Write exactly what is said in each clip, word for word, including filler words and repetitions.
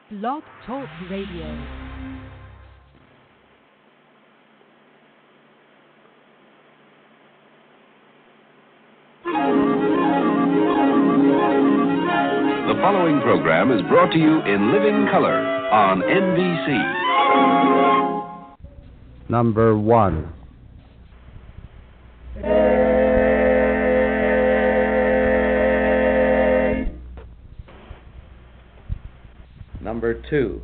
Blog Talk Radio. The following program is brought to you in living color on N B C. Number one. Number two.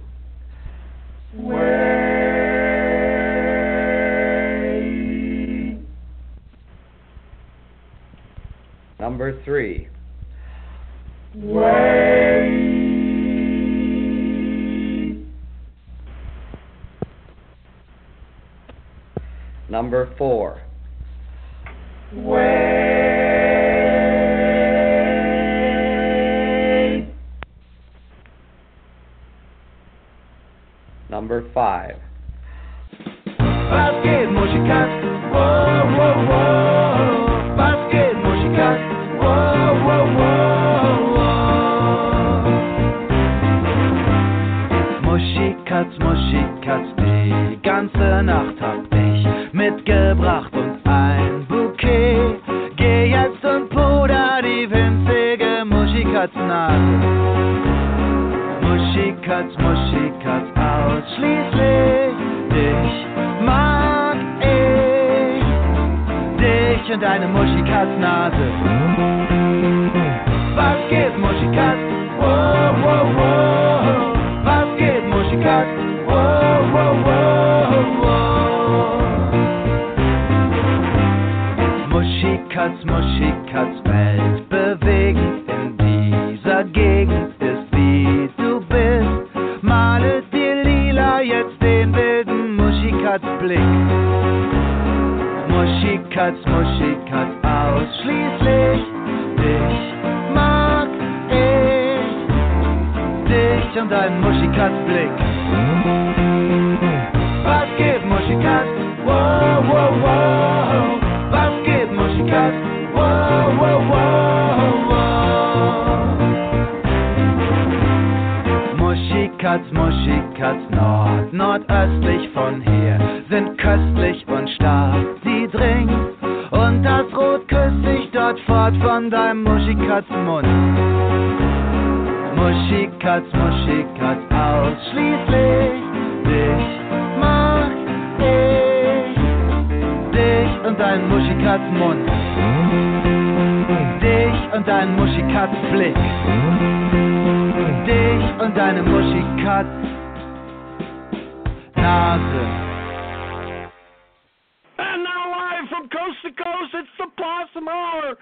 Way. Number three. Way. Number four. Way. Number five. Was geht, Muschikat? Whoa, whoa, whoa. Was geht, Muschikat? Whoa, whoa, whoa, whoa. Muschikatz, Muschikatz, die ganze Nacht hab ich mitgebracht und ein Bouquet. Geh jetzt und puder die winzige Muschikatznase. Muschikatz, Muschikatz, ausschließlich dich mag ich. Dich und deine Muschikatznase. Was geht, Muschikatz? Wow, wow, wow. Was geht, Muschikatz? Wow, wow, wow, wow. Muschikatz, Muschikatz, weltbewegend in dieser Gegend ist, wie du bist. Male dir lila jetzt den wilden Muschikatzblick. Muschikatz, Muschikatz, ausschließlich dich mag ich. Dich und deinen Muschikatzblick. Was geht, Muschikatz? Wow, wow, wow. Was geht, Muschikatz? Wow, wow, wow, wow. Muschikatz, Muschikatz, nord, nordöstlich von hier sind köstlich und stark. Sie dringen und das Rot küsst sich dort fort von deinem Muschikatzmund. Muschikatz, Muschikatz, ausschließlich dich mag ich. Dich und deinen Muschikatzmund. Dich und deinen Muschikatzblick. Dich und deine Muschikatznase. And now live from coast to coast, it's the Possum Hour.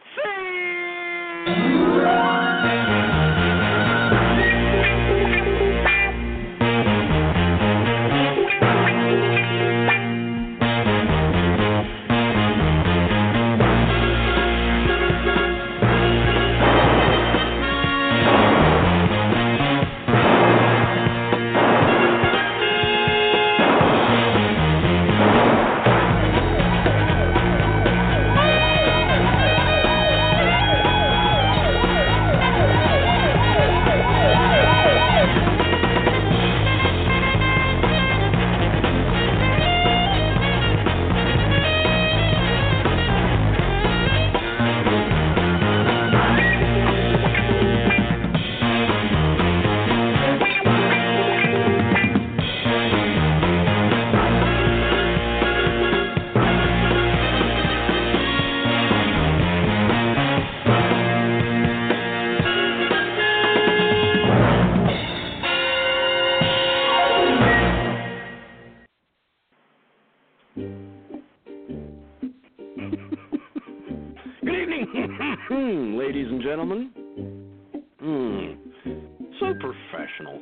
Ladies and gentlemen, mm, so professional.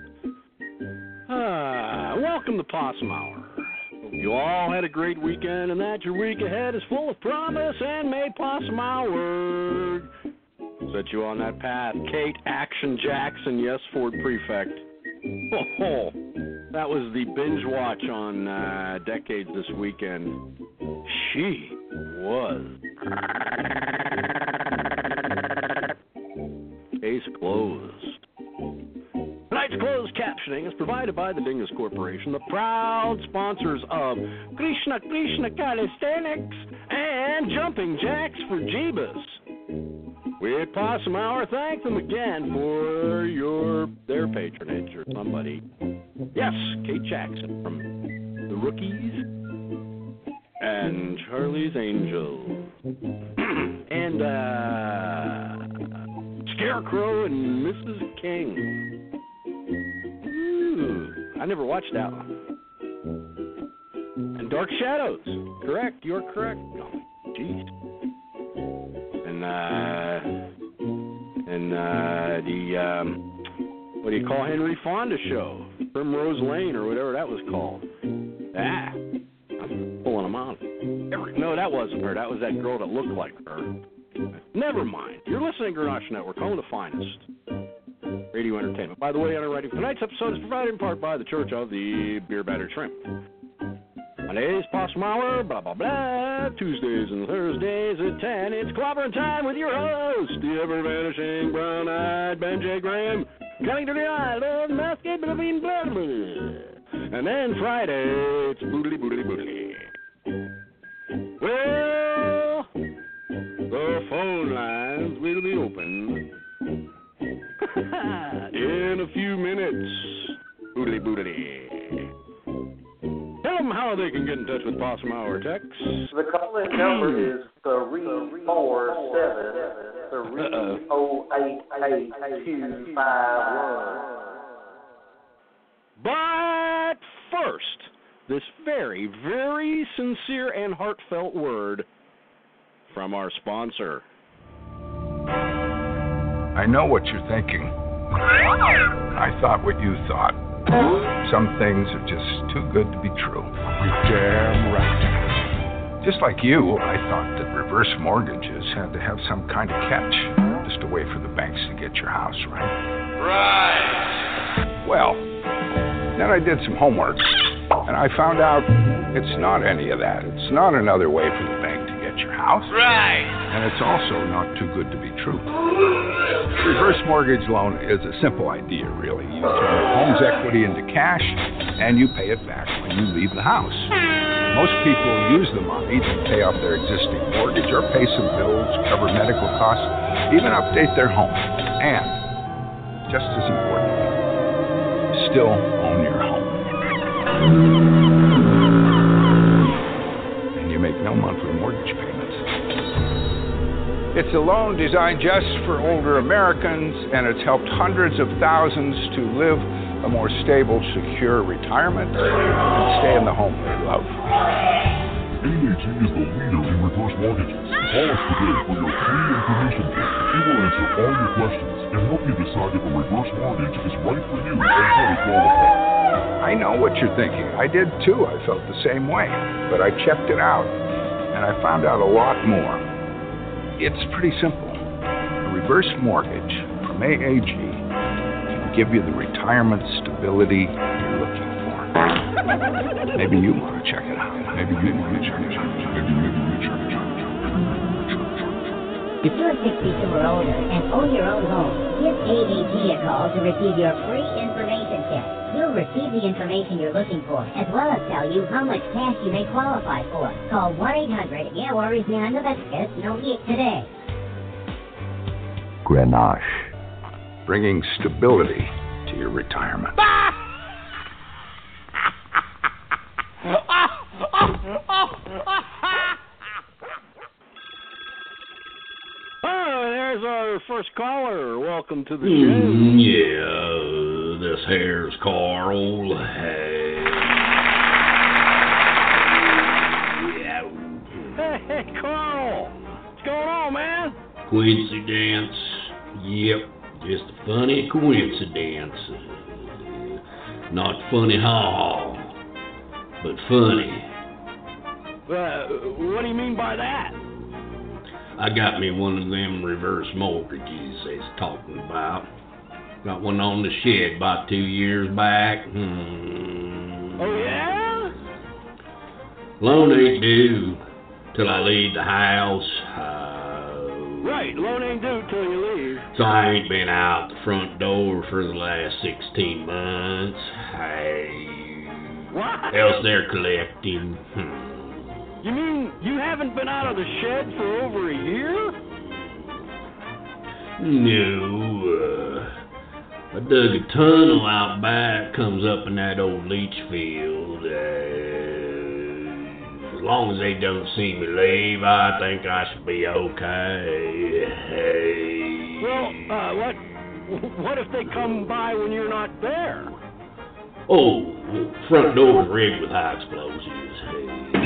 Ah, welcome to Possum Hour. Hope you all had a great weekend and that your week ahead is full of promise, and may Possum Hour set you on that path. Kate Action Jackson, yes, Ford Prefect. Oh, oh, that was the binge watch on uh, Decades this weekend. She was. Case closed. And I Tonight's closed captioning is provided by the Dingus Corporation, the proud sponsors of Krishna Krishna Calisthenics and Jumping Jacks for Jeebus. We at Possum Hour thank them again for your their patronage or somebody. Yes, Kate Jackson from The Rookies and Charlie's Angels and uh, Scarecrow and Missus King. Ooh, I never watched that one. And Dark Shadows. Correct, you're correct. Oh, jeez. And uh, and uh, the um, what do you call Henry Fonda show? Primrose Lane or whatever that was called. Ah, I'm pulling them out. Every, no, that wasn't her. That was that girl that looked like her. Never mind. You're listening to Grenache Network, home of the finest radio entertainment. By the way, underwriting for tonight's episode is provided in part by the Church of the Beer Battered Shrimp. Mondays, Possum Hour, blah, blah, blah. Tuesdays and Thursdays at ten. It's clobbering time with your host, the ever-vanishing brown-eyed Ben J. Graham, coming to the isle of Mascate, blah, blah, blah, blah. And then Friday, it's boodly, boodly, boodly. Well, the phone lines will be open in a few minutes. Boodly, boodly. Tell them how they can get in touch with Possum Hour, Tex. The call-in number is three four seven, three oh eight, eight two five one. But first, this very, very sincere and heartfelt word from our sponsor. I know what you're thinking. I thought what you thought. Some things are just too good to be true. You're damn right. Just like you, I thought that reverse mortgages had to have some kind of catch, just a way for the banks to get your house, right? Right. Well, then I did some homework, and I found out it's not any of that. It's not another way for the bank to get your house. Right. And it's also not too good to be true. Reverse mortgage loan is a simple idea, really. You turn home's equity into cash, and you pay it back when you leave the house. Most people use the money to pay off their existing mortgage or pay some bills, cover medical costs, even update their home. And, just as important, still own your home. And you make no monthly mortgage payments. It's a loan designed just for older Americans, and it's helped hundreds of thousands to live a more stable, secure retirement and stay in the home they love. A A G is the leader in reverse mortgages. Call us today for your free information kit. We will answer all your questions and help you decide if a reverse mortgage is right for you and how to qualify. I know what you're thinking. I did too. I felt the same way. But I checked it out, and I found out a lot more. It's pretty simple. A reverse mortgage from A A G can give you the retirement stability you're looking for. Maybe you want to check it out. Maybe you want to check it out. Maybe you want to check it out. If you're sixty-two or older and own your own home, give A A G a call to receive your free information kit. You'll receive the information you're looking for, as well as tell you how much cash you may qualify for. Call one eight hundred, yeah, worries behind the biscuits, no eat today. Grenache, bringing stability to your retirement. Oh, there's our first caller. Welcome to the show. Mm, yeah, this here's Carl. Hey. Yeah. Hey, hey, Carl. What's going on, man? Coincidence. Yep, just a funny coincidence. Uh, not funny ha-ha, but funny. Uh, what do you mean by that? I got me one of them reverse mortgages they's talking about. Got one on the shed about two years back. Hmm. Oh, yeah? Loan ain't due till I leave the house. Uh, Right, loan ain't due till you leave. So I ain't been out the front door for the last sixteen months. Hey, what? Else they're collecting. Hmm. You mean you haven't been out of the shed for over a year? No, uh, I dug a tunnel out back, comes up in that old leach field. Uh, as long as they don't see me leave, I think I should be okay. Hey. Well, uh, what, what if they come by when you're not there? Oh, front door rigged with high explosives. Hey.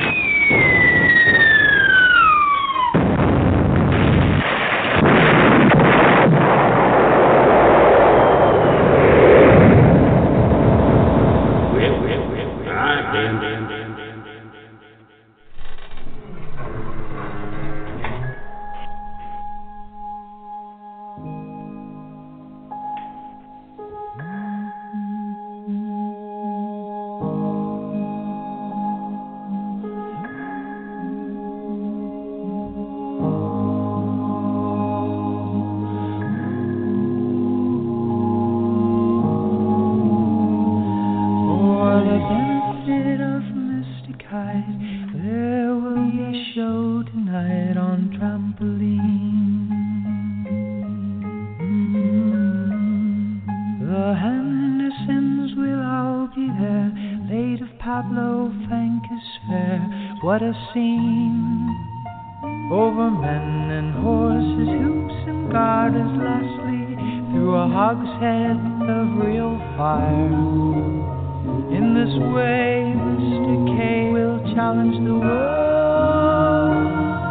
What a scene over men and horses, hoops and garters, lastly through a hogshead of real fire. In this way, Mister K will challenge the world.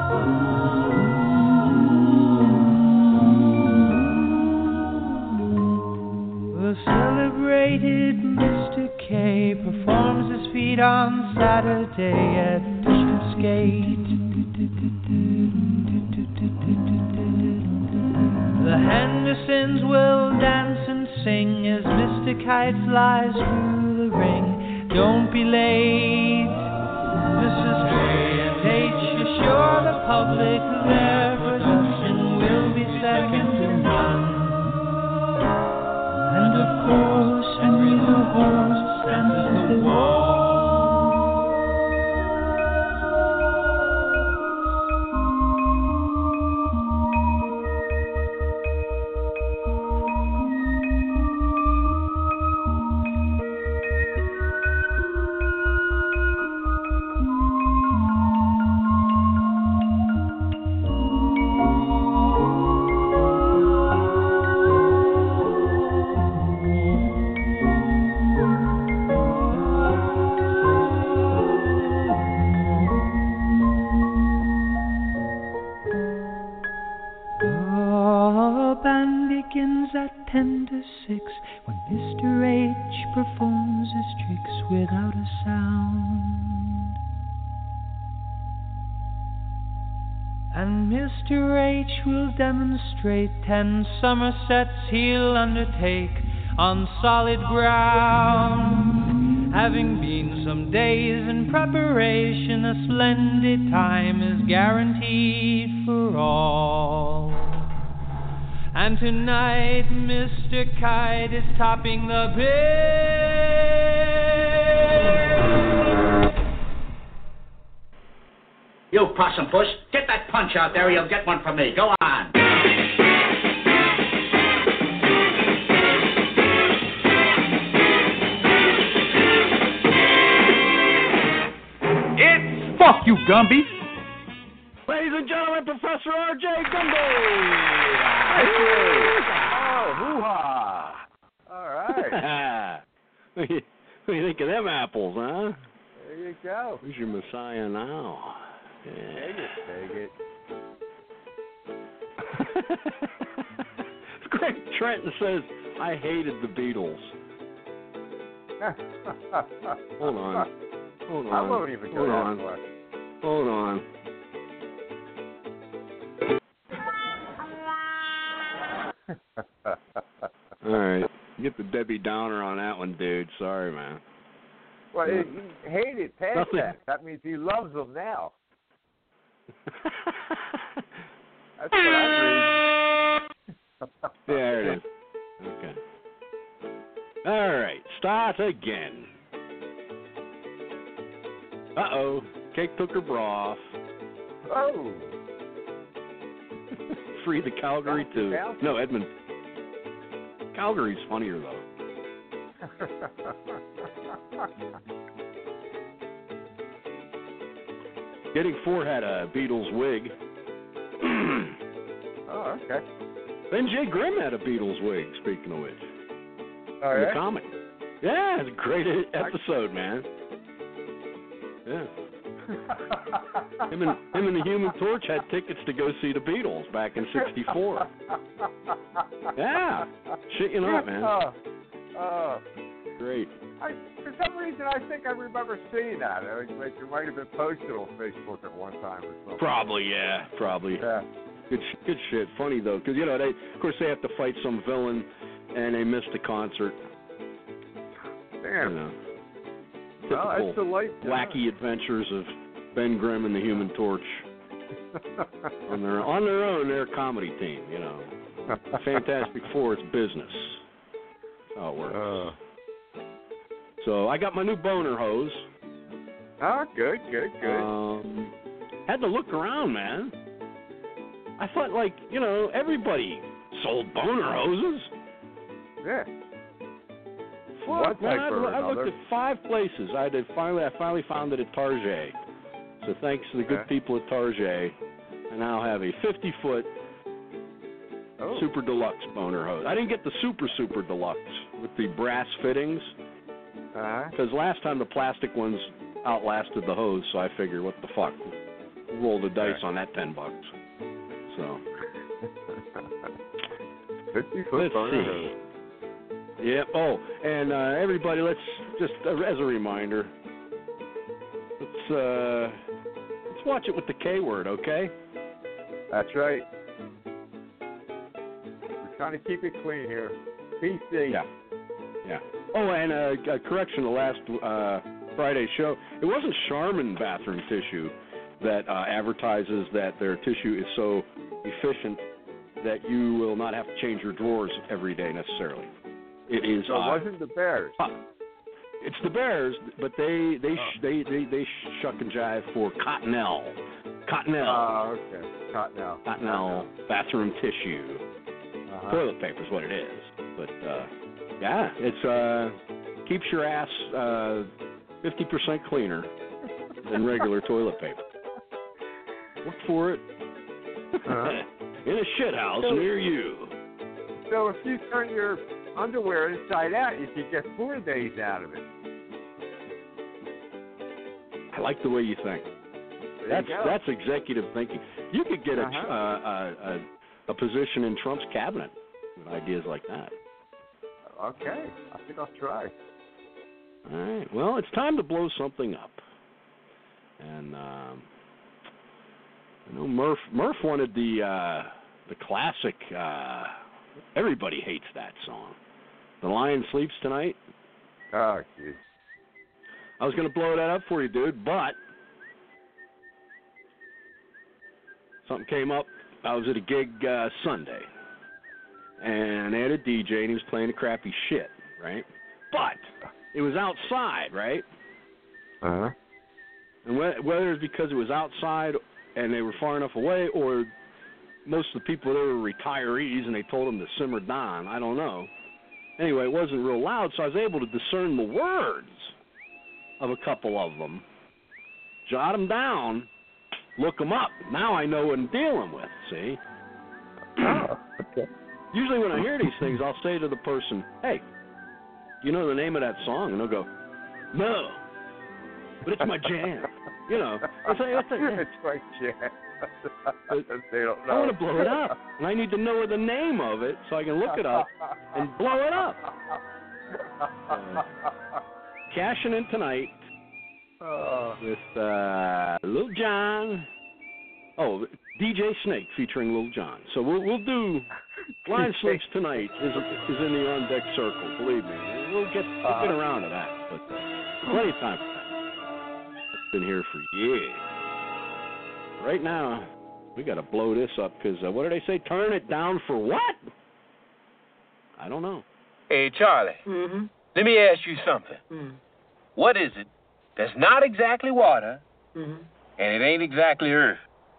The celebrated Mister K performs his feat on Saturday at Gate. The Hendersons will dance and sing as Mister Kite flies through the ring. Don't be late, Missus K and H assure the public their production will be second to none. And of course, Henry the Horse stands at the wall. Demonstrate ten Somersets he'll undertake on solid ground. Having been some days in preparation, a splendid time is guaranteed for all. And tonight Mister Kite is topping the bill. You possum puss, get that punch out there or you'll get one from me. Go on. It's fuck you, Gumby. Ladies and gentlemen, Professor R J Gumby. Oh, hoo-ha. All right. What do you think of them apples, huh? There you go. Who's your messiah now? Yeah. Take it, take it. Greg Trenton says, I hated the Beatles. Hold on. Hold on. I won't even go Hold that on. far. Hold on. All right. Get the Debbie Downer on that one, dude. Sorry, man. Well, he hated past Nothing. that. That means he loves them now. That's what I read. There it is. Okay. All right, start again. Uh-oh, Cake took her bra off. Oh. Free the Calgary That's too. the No, Edmund. Calgary's funnier though. Getting four had a Beatles wig. Oh, okay. Then Jay Grimm had a Beatles wig, speaking of which. Oh, in yeah? the comic. Yeah, it's a great episode, man. Yeah. Him and, him and the Human Torch had tickets to go see the Beatles back in sixty-four. Yeah. Shit you not, man. Oh, oh. Great. I, for some reason, I think I remember seeing that. I think like, it might have been posted on Facebook at one time or something. Probably, yeah. Probably. Yeah. Good, good shit. Funny, though, because, you know, they, of course, they have to fight some villain, and they missed the concert. Damn. You know, well, typical that's the life. wacky adventures of Ben Grimm and the Human Torch. on their on their own, they're a comedy team, you know. Fantastic Four, it's business. That's how it works. Uh, so I got my new boner hose. Oh, good, good, good. Um, had to look around, man. I thought, like, you know, everybody sold boner hoses. Yeah. Well, One man, type I, or I looked another. at five places. I did finally. I finally found it at Target. So thanks to the good Okay. people at Target, I now have a fifty-foot Oh. super deluxe boner hose. I didn't get the super super deluxe with the brass fittings Uh-huh. because last time the plastic ones outlasted the hose. So I figured, what the fuck, roll the dice Okay. on that ten bucks. So fifty foot let's boner see. hose. Yep. Oh, and uh, everybody, let's just uh, as a reminder, let's uh, let's watch it with the K word, okay? That's right. We're trying to keep it clean here. P C. Yeah. Yeah. Oh, and uh, a correction, the last uh, Friday show, it wasn't Charmin bathroom tissue that uh, advertises that their tissue is so efficient that you will not have to change your drawers every day necessarily. It is. So it uh, wasn't the Bears. uh, it's the Bears, but they they Oh. sh- they, they they shuck and jive for Cottonelle. Cottonelle. Oh, okay. Cottonelle. Cottonelle bathroom tissue. Uh-huh. Toilet paper is what it is. But uh, yeah, it's uh, keeps your ass uh, fifty percent cleaner than regular toilet paper. Look for it Uh-huh. in a shit house So- near you. So if you turn your underwear inside out, you could get four days out of it. I like the way you think. There That's you go. that's executive thinking. You could get a, Uh-huh. uh, a, a a position in Trump's cabinet with ideas like that. Okay. I think I'll try. All right. Well, it's time to blow something up. And um, I know Murph Murph wanted the uh, the classic. Uh, everybody hates that song. The Lion Sleeps Tonight. Oh, jeez. I was going to blow that up for you, dude, but something came up. I was at a gig uh, Sunday, and they had a D J, and he was playing a crappy shit, right? But it was outside, right? Uh-huh. And wh- whether it's because it was outside and they were far enough away, or most of the people there were retirees and they told them to simmer down, I don't know. Anyway, it wasn't real loud, so I was able to discern the words of a couple of them, jot them down, look them up. Now I know what I'm dealing with, see? Oh, okay. Usually when I hear these things, I'll say to the person, hey, you know the name of that song? And they'll go, no, but it's my jam. You know, I say, what's that? It's my jam. But they don't know. I want to blow it up, and I need to know the name of it so I can look it up and blow it up. Uh, cashing in tonight Oh. with uh, Lil Jon. Oh, D J Snake featuring Lil Jon. So we'll we'll do Lion Sleeps Tonight is is in the on deck circle. Believe me, we'll get we'll get around to that, but uh, plenty of time for that. It's been here for years. Right now, We got to blow this up because uh, what did they say? Turn it down for what? I don't know. Hey, Charlie. Mm-hmm. Let me ask you something. Mm-hmm. What is it that's not exactly water, Mm-hmm. and it ain't exactly earth?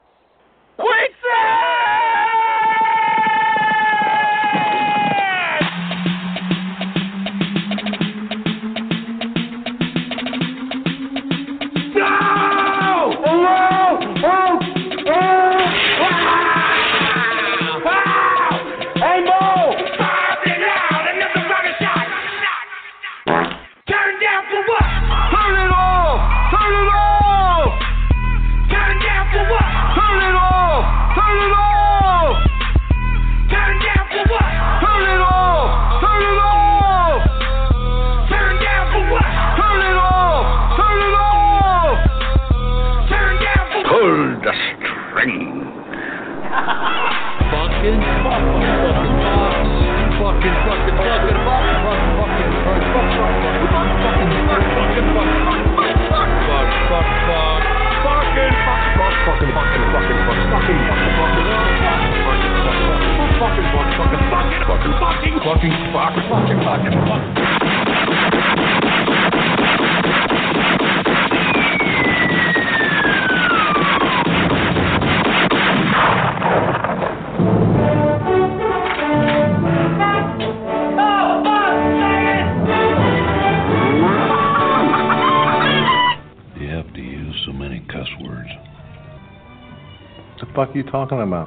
What the fuck are you talking about?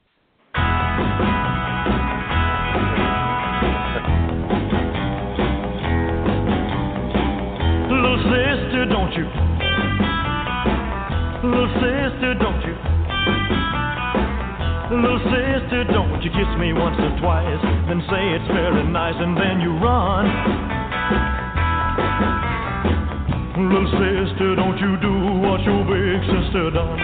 Little sister, don't you? Little sister, don't you? Little sister, don't you kiss me once or twice, then say it's very nice and then you run. Little sister, don't you do what your big sister done.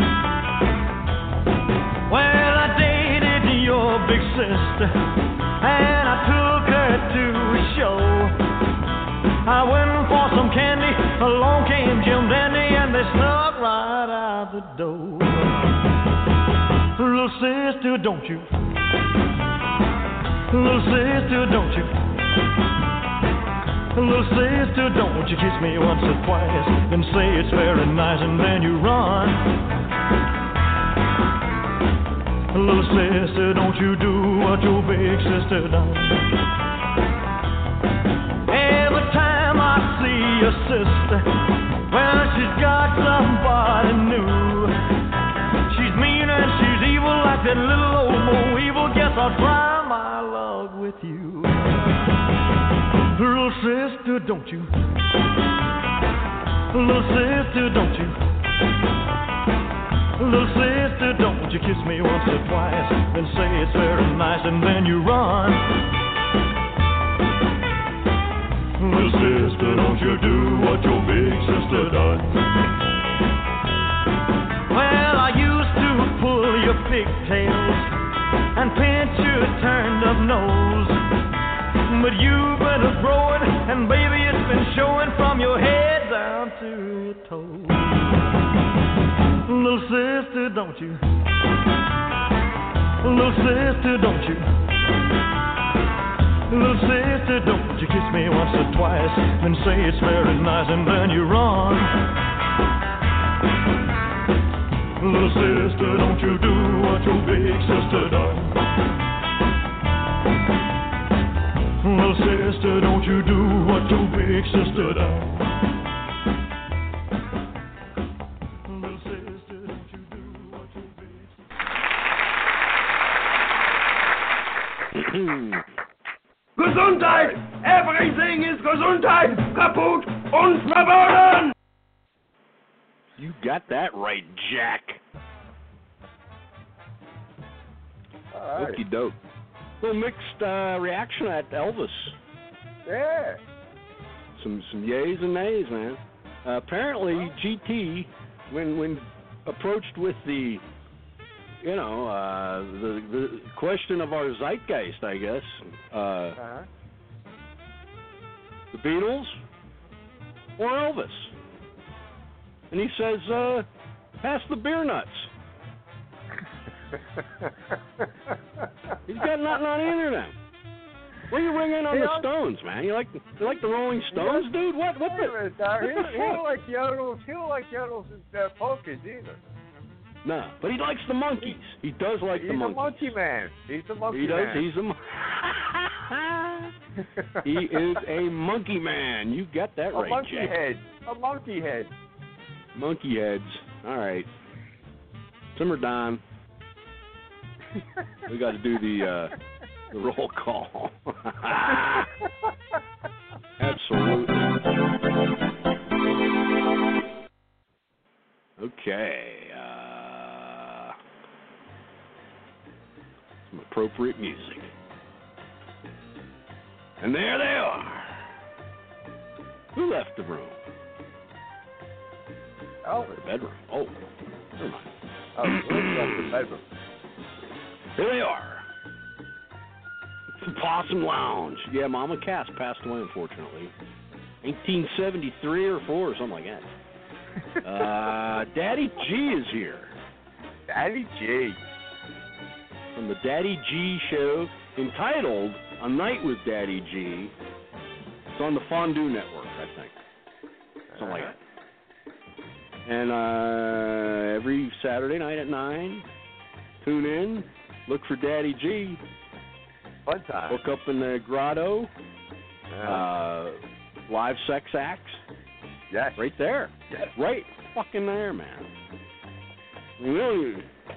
Well, I dated your big sister, and I took her to a show. I went for some candy, along came Jim Dandy, and they snuck right out the door. Little sister, don't you? Little sister, don't you? Little sister, don't you kiss me once or twice, then say it's very nice, and then you run. Little sister, don't you do what your big sister done. Every time I see your sister, well, she's got somebody new. She's mean and she's evil like that little old Mo Evil. Guess I'll try my luck with you. Little sister, don't you? Little sister, don't you? Little sister, don't you kiss me once or twice, then say it's very nice, and then you run. Little sister, don't you do what your big sister done. Well, I used to pull your pigtails and pinch your turned up nose, but you've been growing, and baby, it's been showing from your head down to your toes. Little sister, don't you? Little sister, don't you? Little sister, don't you kiss me once or twice, then say it's very nice, and then you run. Little sister, don't you do what your big sister done. Little sister, don't you do what your big sister done. Gesundheit! Everything is Gesundheit! Kaputt und verboten! You got that right, Jack. All right. Okie doke. Little mixed uh, reaction at Elvis. Yeah. Some some yays and nays, man. Uh, apparently, G T, when when approached with the, you know, uh, the the question of our zeitgeist, I guess, uh, Uh-huh. the Beatles or Elvis, and he says, uh, pass the beer nuts. He's got nothing on either of them. What are you ringing on He the don't- Stones, man? You like you like the Rolling Stones, dude? What what Wait a the? minute, Doc. He, what the he don't fuck? like yodels. He don't like yodels and uh, polkas either. No, but he likes the monkeys. He does like He's the a monkeys. monkey man. He's a monkey He does. man. He's a. Mon- he is a monkey man. You got that a right, monkey Jack. head. A monkey head. Monkey heads. All right. Simmer down. We got to do the uh, the roll call. Absolutely. Okay. Uh, some appropriate music. And there they are. Who left the room? Oh, the bedroom. Oh, never mind. Oh, Liz left the bedroom. Here they are. It's the Possum Lounge. Yeah, Mama Cass passed away, unfortunately. eighteen seventy-three or four or something like that. uh, Daddy G is here. Daddy G. From the Daddy G show, entitled A Night with Daddy G. It's on the Fondue Network, I think. Something like that. And uh, every Saturday night at nine, tune in, look for Daddy G. Fun time. Look up in the grotto. Yeah. Uh, live sex acts. Yes. Right there. Yes. Right fucking there, man. Really.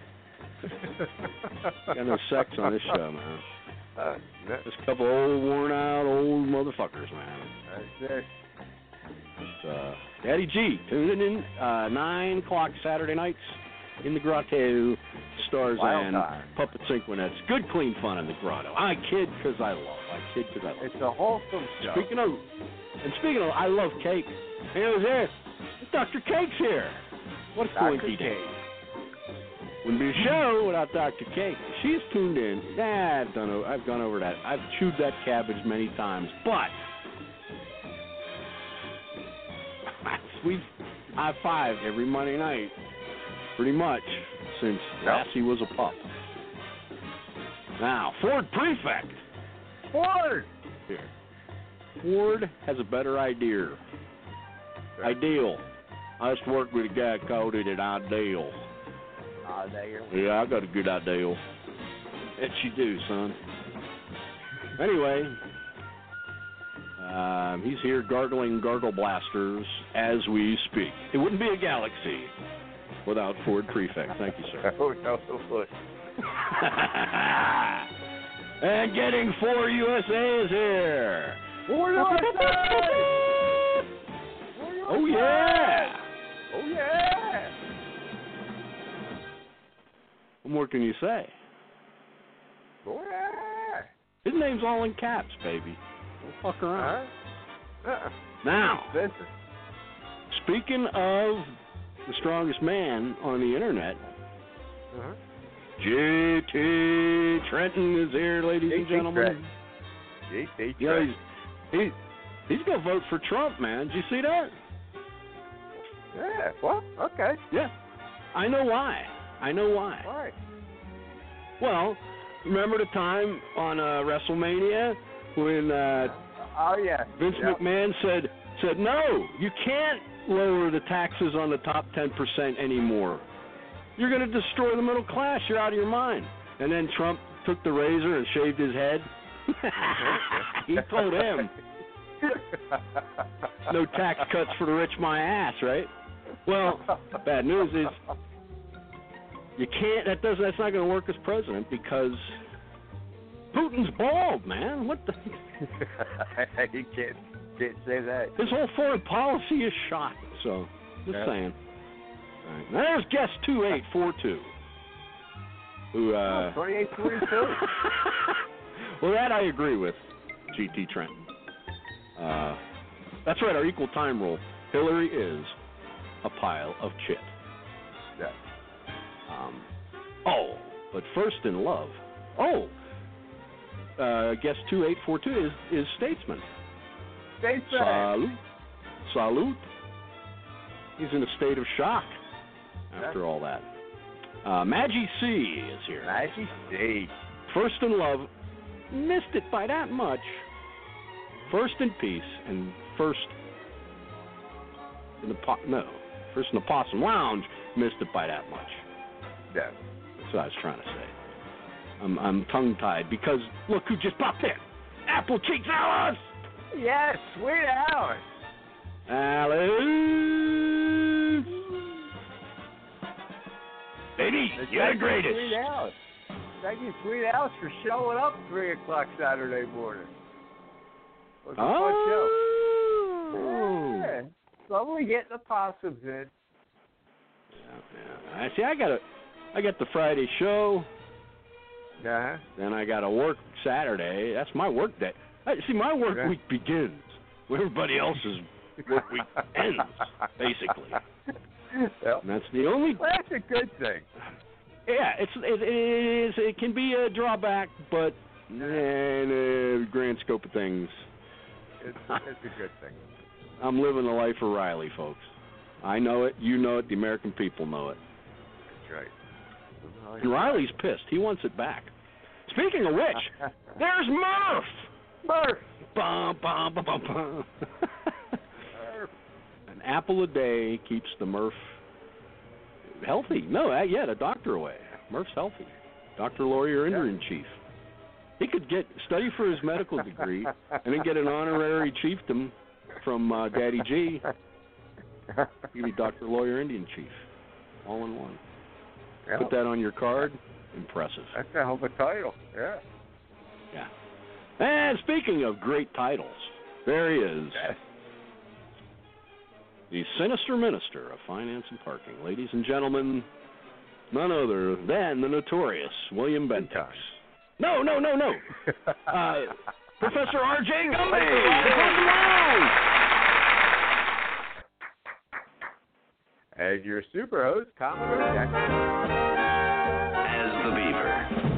Got no sex on this show, man. Uh, no. Just a couple old, worn out, old motherfuckers, man. That's it. But, uh, Daddy G, tune in uh, nine o'clock Saturday nights in the grotto. Stars Wild and time. puppet synchronettes. Good, clean fun in the grotto. I kid because I love. I kid because I love. It's a wholesome show. Speaking of, and speaking of, I love cake. Hey, who's there? Doctor Cake's here. What a Doctor coinky Cake. Wouldn't be a show without Doctor Cake. She's tuned in. Nah, I've done. o- I've gone over that. I've chewed that cabbage many times, but we high five every Monday night, pretty much since Lassie was a pup. Now, Ford Prefect. Ford. Here. Ford has a better idea. Ideal. I used to work with a guy called it an ideal. Ah, there. Yeah, I got a good ideal. That you do, son. Anyway, um, he's here gargling gargle blasters as we speak. It wouldn't be a galaxy without Ford Prefect. Thank you, sir. Oh, no, it would. And getting Ford U S A is here. Ford U S A! Oh, yeah. Oh, yeah. What more can you say? Oh, yeah. His name's all in caps, baby. Don't fuck around. Uh-huh. Uh-uh. Now, Expensive. speaking of the strongest man on the internet, Uh-huh. J T Trenton is here, ladies and J T gentlemen. J T Yeah, Trenton. he's, he, he's going to vote for Trump, man. Did you see that? Yeah, well, okay. Yeah. I know why. I know why. Why? Well, remember the time on uh, WrestleMania when uh, Oh, yeah. Vince Yep. McMahon said, said, no, you can't lower the taxes on the top ten percent anymore. You're going to destroy the middle class. You're out of your mind. And then Trump took the razor and shaved his head. He told him, no tax cuts for the rich, my ass, right? Well, bad news is you can't. That doesn't. That's not going to work as president because Putin's bald, man. What the? You can't, can't say that. His whole foreign policy is shot. So, just Yeah. saying. All right. Now there's guest two eight four two. Who? Uh, twenty-eight forty-two. Well, that I agree with, G T Trenton. Uh, that's right. Our equal time rule. Hillary is a pile of shit. Yeah. Um, oh, but first in love. Oh, uh, guest two eight four two is is Statesman. Statesman. Salute. Salute. He's in a state of shock after all that. Uh, Maggie C is here. Maggie C. First in love, missed it by that much. First in peace, and first in the po- no, first in the Possum Lounge, missed it by that much. Yeah. That's what I was trying to say. I'm I'm tongue-tied because look who just popped in. Apple Cheeks Alice! Yes, sweet Alice. Alice! Lady, you're the greatest. Sweet Alice. Thank you, Sweet Alice, for showing up three o'clock Saturday morning. It was a oh. fun show. Yeah. Slowly getting the possums in. Yeah, yeah. I see. I got a, I got the Friday show. Yeah. Then I got to work Saturday. That's my work day. I, see, my work yeah. week begins where everybody else's work week ends, basically. Yep. And that's the only. Well, that's a good thing. Yeah, it's it, it is it can be a drawback, but in the grand scope of things, it's, it's a good thing. I'm living the life of Riley, folks. I know it, you know it, the American people know it. That's right. And Riley's pissed. He wants it back. Speaking of which, there's Murph. Murph. Bum, bum, bum, bum, bum. An apple a day keeps the Murph healthy. No, uh, yeah, the doctor away. Murph's healthy. Doctor Lawyer in Chief. He could get study for his medical degree and then get an honorary chiefdom from uh, Daddy G. He'd be Doctor Lawyer Indian Chief, all in one. Yeah. Put that on your card. Impressive. That's a hell of a title. Yeah. Yeah. And speaking of great titles, there he is. Yes. The Sinister Minister of Finance and Parking. Ladies and gentlemen, none other than the notorious William Bendix. No, no, no, no. uh, Professor R J Gumby. And your super host, Commodore Jackson. As the Beaver.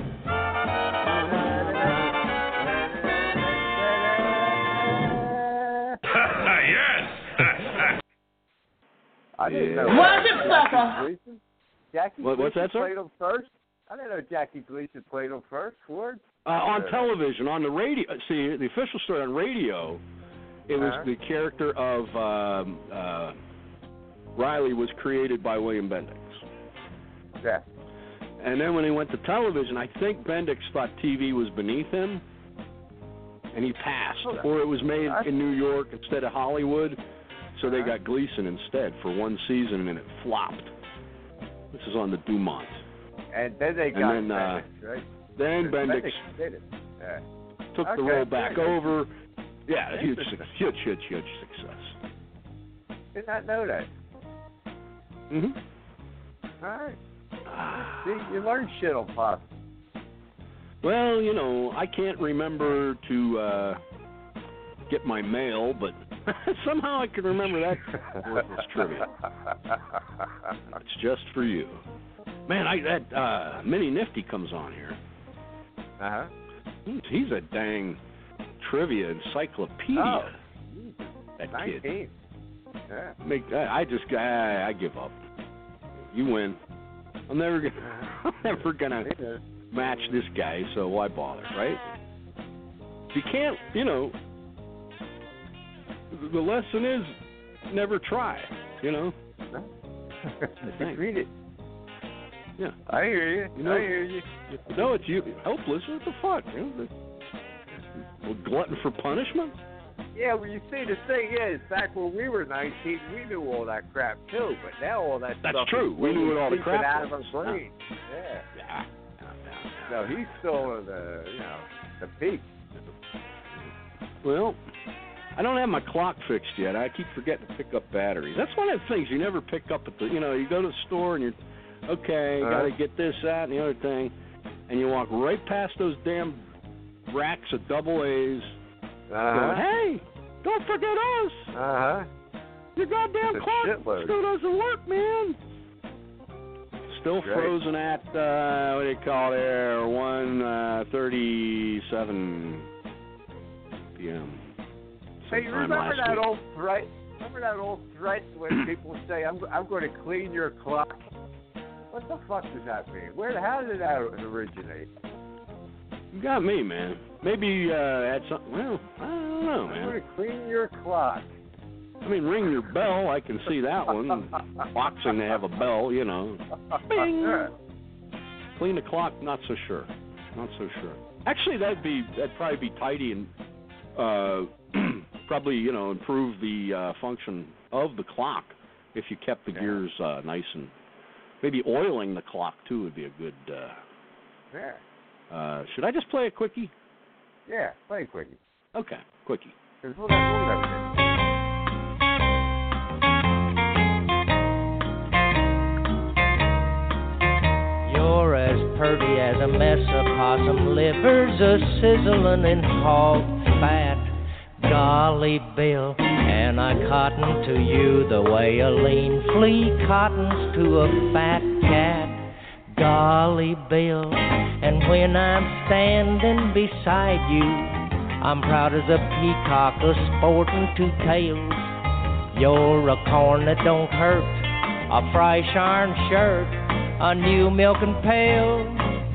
Yes! I didn't know. Was it, sucker? Jackie what, what's that, sir? Played him first. I didn't know Jackie Gleason played him first. Word. Uh, on television, on the radio. See, the official story on radio, it was uh-huh. the character of um, uh, Riley was created by William Bendix. Yeah. And then when he went to television, I think Bendix thought T V was beneath him, and he passed. Oh, or it was made in New York instead of Hollywood, so they uh-huh. got Gleason instead for one season, and it flopped. This is on the Dumont. And then they got and then, Bendix, uh, right? Then Bendix, Bendix did it. Yeah. took okay, the role back good. over. Yeah, huge, huge, huge, huge success. Did not know that. Mm-hmm. All right. See, you learn shit on Pop. Well, you know, I can't remember to uh, get my mail, but somehow I can remember that worthless trivia. It's just for you. Man, I that uh, Mini Nifty comes on here. Uh-huh. He's, he's a dang trivia encyclopedia. Oh. That nineteen. kid. Yeah. Make I, I just I, I give up. You win. I'm never gonna I'm never gonna match this guy, so why bother, right? You can't, you know. The lesson is never try, you know. Just read it. Yeah. I hear you. you know, I hear you. No, it's you helpless. What the fuck? You know, the, well, glutton for punishment? Yeah, well, you see, the thing is, back when we were nineteen, we knew all that crap too. But now all that That's stuff true. is We knew what all the sleeping crap out of was. our brain. Yeah. Yeah. yeah. No, he's still in the, you know, the peak. Well, I don't have my clock fixed yet. I keep forgetting to pick up batteries. That's one of the things you never pick up at the, you know, you go to the store and you're, okay, Uh-huh. got to get this, that, and the other thing, and you walk right past those damn racks of double A's, Uh-huh. going, hey, don't forget us. Uh-huh. Your goddamn It's a clock shitload. still doesn't work, man. Still Great. frozen at, uh, what do you call there, one thirty-seven p.m. Hey, you sometime remember last that week. old threat? Remember that old threat when people say, I'm, I'm going to clean your clock? What the fuck does that mean? Where? How did that originate? You got me, man. Maybe uh, add something. Well, I don't know, man. I'm gonna clean your clock. I mean, ring your bell. I can see that one. Boxing, they have a bell, you know. Bing. Clean the clock. Not so sure. Not so sure. Actually, that'd be that'd probably be tidy and uh, probably you know improve the uh, function of the clock if you kept the yeah. gears uh, nice and maybe oiling the clock too would be a good. Uh, yeah. Uh, should I just play a quickie? Yeah, play a quickie. Okay, quickie. We'll we'll have You're as purty as a mess of possum livers, a sizzling in hog fat. Golly, Bill, and I cotton to you the way a lean flea cottons to a fat cat. Golly, Bill, and when I'm standing beside you, I'm proud as a peacock a sporting two tails. You're a corn that don't hurt, a fresh iron shirt, a new milking pail.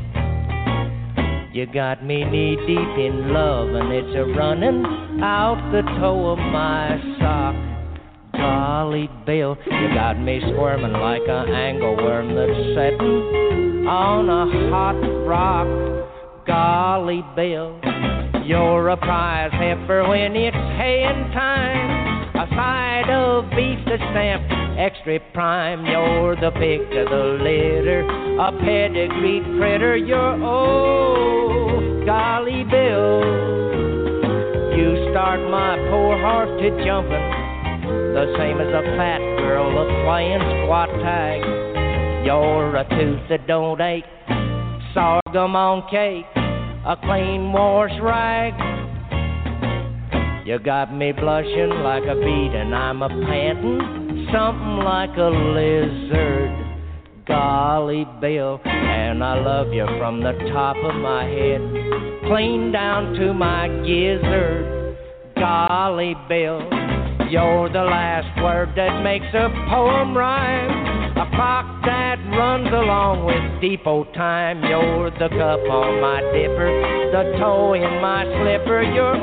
You got me knee deep in love and it's a running out the toe of my sock. Golly, Bill, you got me squirming like an angleworm that's setting on a hot rock. Golly, Bill, you're a prize heifer when it's haying time. A side of beef that's stamped extra prime. You're the pick of the litter, a pedigreed critter. You're oh, golly, Bill, you start my poor heart to jumping, the same as a fat girl a playing squat tag. You're a tooth that don't ache, sorghum on cake, a clean wash rag. You got me blushing like a beet and I'm a panting something like a lizard. Golly, Bill, and I love you from the top of my head clean down to my gizzard. Golly, Bill, you're the last word that makes a poem rhyme, a clock that runs along with depot time. You're the cup on my dipper, the toe in my slipper. You're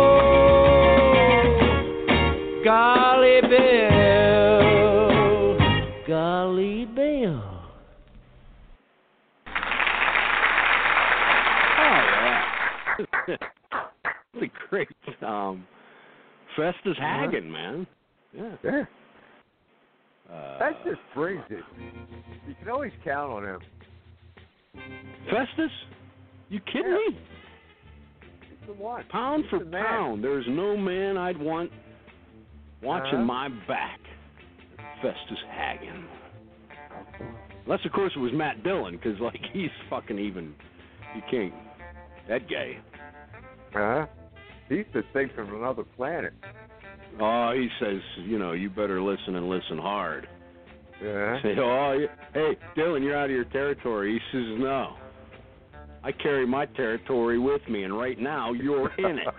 oh, golly, Bill, golly, Bill. Oh yeah, what a great um. Festus Hagen, man. Yeah. Yeah. Uh, that just brings it. You can always count on him. Festus? You kidding yeah. me? He's the one. Pound He's for the man. pound, there's no man I'd want watching uh-huh. my back. Festus Hagen. Unless, of course, it was Matt Dillon, because, like, he's fucking even. You can't. That guy. Uh-huh. He's the thing from another planet. Oh, he says, you know, you better listen and listen hard. Yeah. Say, oh, yeah. Hey, Dylan, you're out of your territory. He says, no. I carry my territory with me, and right now you're in it.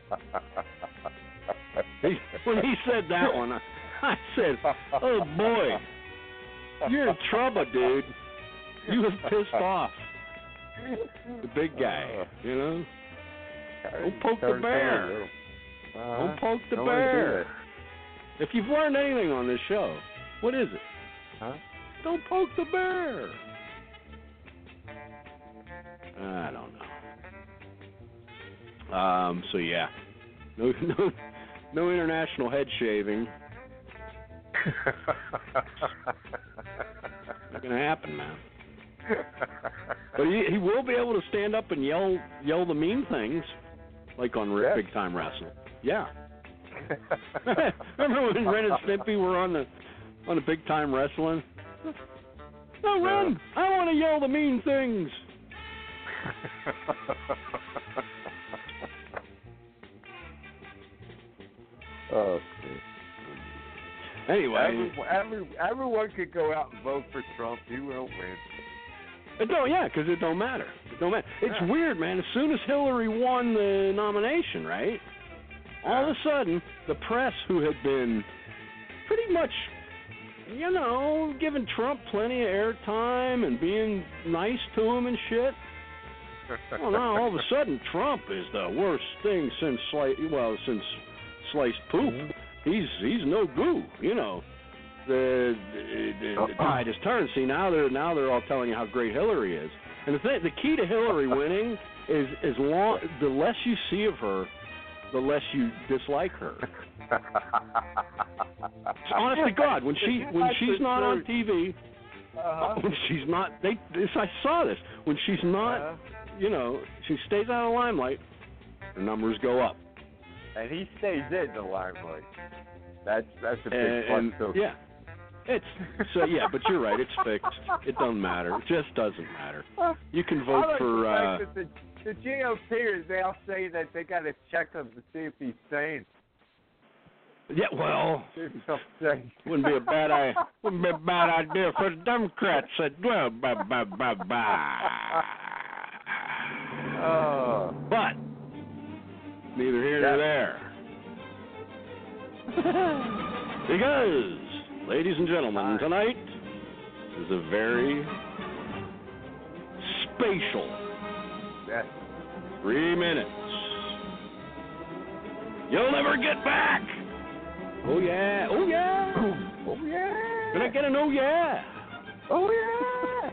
he, when he said that one, I, I said, oh, boy, you're in trouble, dude. You have pissed off the big guy, you know? Don't poke the bear. Uh, Don't poke the don't bear. If you've learned anything on this show, what is it? Huh? Don't poke the bear. I don't know. Um. So yeah, no, no, no international head shaving. Not gonna happen, man. But he, he will be able to stand up and yell yell the mean things, like on yes. Big Time Wrestling. Yeah. Remember when Ren and Snippy were on the on the Big Time Wrestling? No, Ren, yeah. I want to yell the mean things. Oh. Anyway, every, every, everyone could go out and vote for Trump. He won't win. It don't, yeah, because it don't matter. It don't matter. It's yeah. weird, man. As soon as Hillary won the nomination, right? All of a sudden, the press, who had been pretty much you know, giving Trump plenty of airtime and being nice to him and shit. Well, now all of a sudden, Trump is the worst thing since sli- well, since sliced poop. He's he's no goo, you know. The the, the, the tide has turned. See, now they're now they're all telling you how great Hillary is. And the thing, the key to Hillary winning is as long the less you see of her, the less you dislike her. Honest to God, when she when she's not on T V, uh-huh. when she's not, they this I saw this when she's not. Uh-huh. You know, she stays out of the limelight, the numbers go up. And he stays in the limelight. That's that's a big and, plus and, too. Yeah, it's so yeah, but you're right. It's fixed. It doesn't matter. It just doesn't matter. You can vote I like for. The, uh, fact that the, the G O P is now saying that they got to check him to see if he's sane. Yeah, well, sane. wouldn't be a bad idea. Wouldn't be a bad idea for the Democrats. Said, well, bye, bye, bye, bye. Oh. But neither here nor there. Because, ladies and gentlemen, tonight is a very spatial yes. three minutes. You'll never get back. Oh yeah, oh yeah, oh yeah. Can I get an oh yeah? Oh yeah.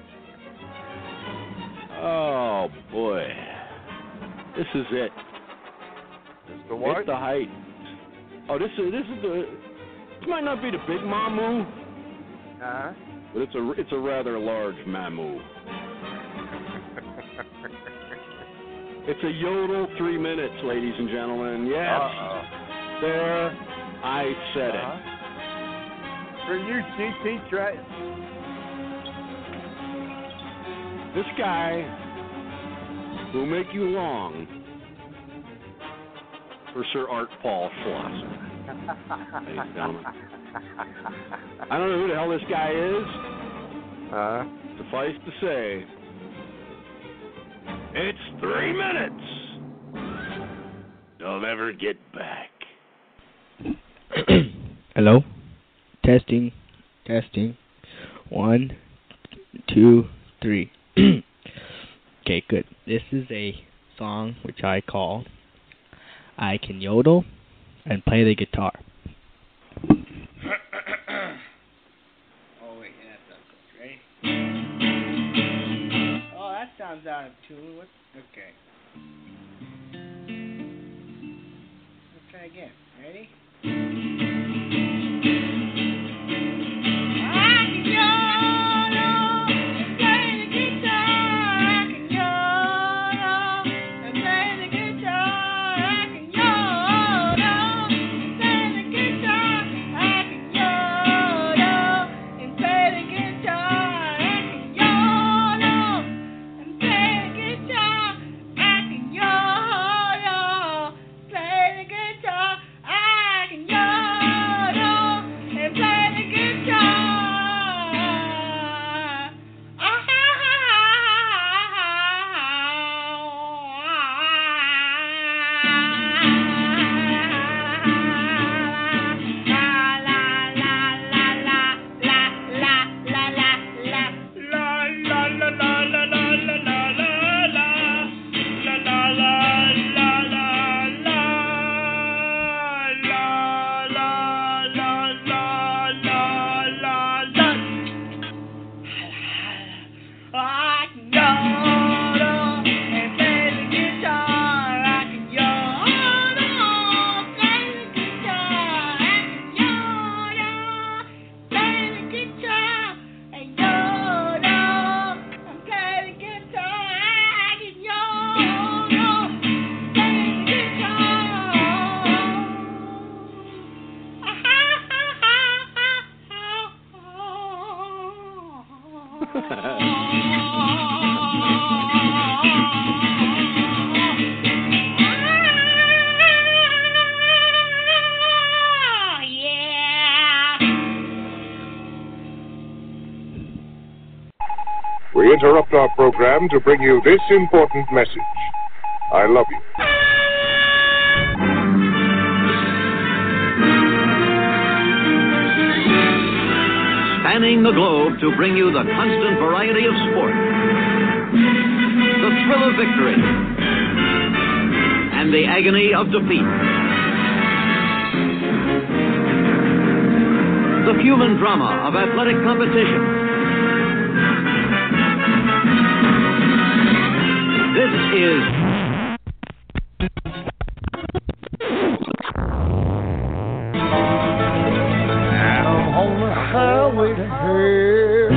Oh boy, this is it. The what? It's the height. Oh, this is this is the. This might not be the big mamu, uh-huh. but it's a it's a rather large mamu. It's a yodel three minutes, ladies and gentlemen. Yes, Uh-oh. there, I said uh-huh. it. For you, G T Trent. This guy will make you long for Sir Art Paul Schlosser. Ladies and gentlemen. I don't know who the hell this guy is. Uh, Suffice to say, it's three minutes. You'll never get back. Hello? Testing. Testing. One, two, three. Okay, good. This is a song which I call I Can Yodel and Play the Guitar. Oh, wait, yeah, that sounds good. Ready? Oh, that sounds out of tune. What? Okay. Let's try again. Ready? We interrupt our program to bring you this important message. I love you. scanning the globe to bring you the constant variety of sport, the thrill of victory, and the agony of defeat. The human drama of athletic competition. This is I'm on the highway to hell.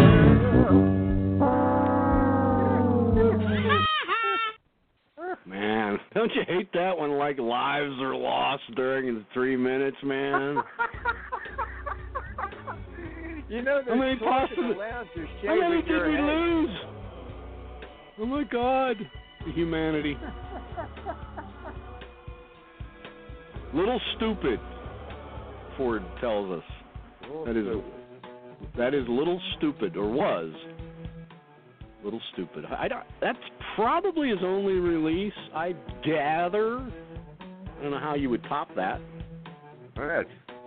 Man, don't you hate that when, like, lives are lost during the three minutes, man? You know, How many there's talk in possible- the lounge, there's How many shaving did your we head. lose? Oh, my God. The humanity. Little stupid, Ford tells us. Little That is, stupid. that is little stupid, or was. Little stupid. I don't, that's probably his only release, I gather. I don't know how you would top that. That's,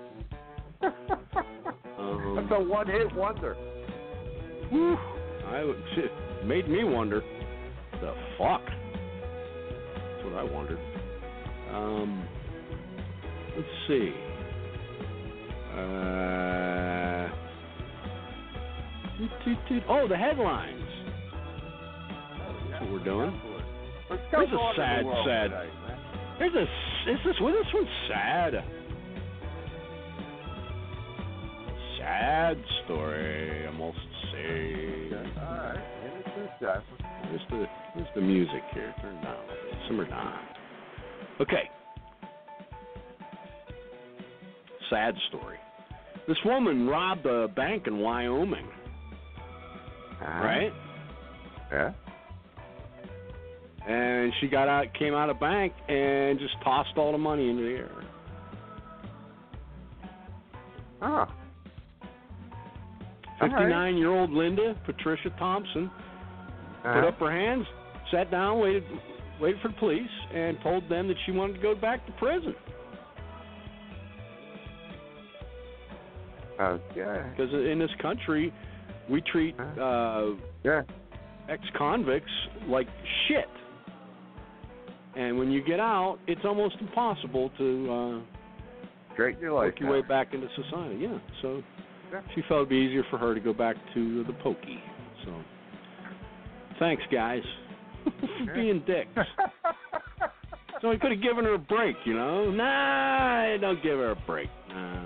Um, that's a one-hit wonder. Whew. I would, shit, made me wonder. The fuck? That's what I wondered. Um, let's see. Uh, toot, toot, toot. Oh, the headlines. That's what we're doing. Let's go Here's a on in sad, the world sad. today, man. Here's a. Is this? Well, this one's sad. Sad story, I must say. All right. Innocent stuff. Where's the, where's the music here? Turn it down. Simmer down. Okay. Sad story. This woman robbed a bank in Wyoming. Uh-huh. Right? Yeah. And she got out, came out of bank and just tossed all the money into the air. Oh. fifty-nine-year-old Linda Patricia Thompson Uh-huh. put up her hands, sat down, waited, waited for the police, and told them that she wanted to go back to prison. Okay. Because in this country, we treat uh, yeah. ex-convicts like shit. And when you get out, it's almost impossible to uh, Straighten your life work your way back into society. Yeah, so Yeah. she felt it'd be easier for her to go back to the pokey. So, thanks, guys, for being dicks. So I could have given her a break, you know? Nah, don't give her a break. Nah.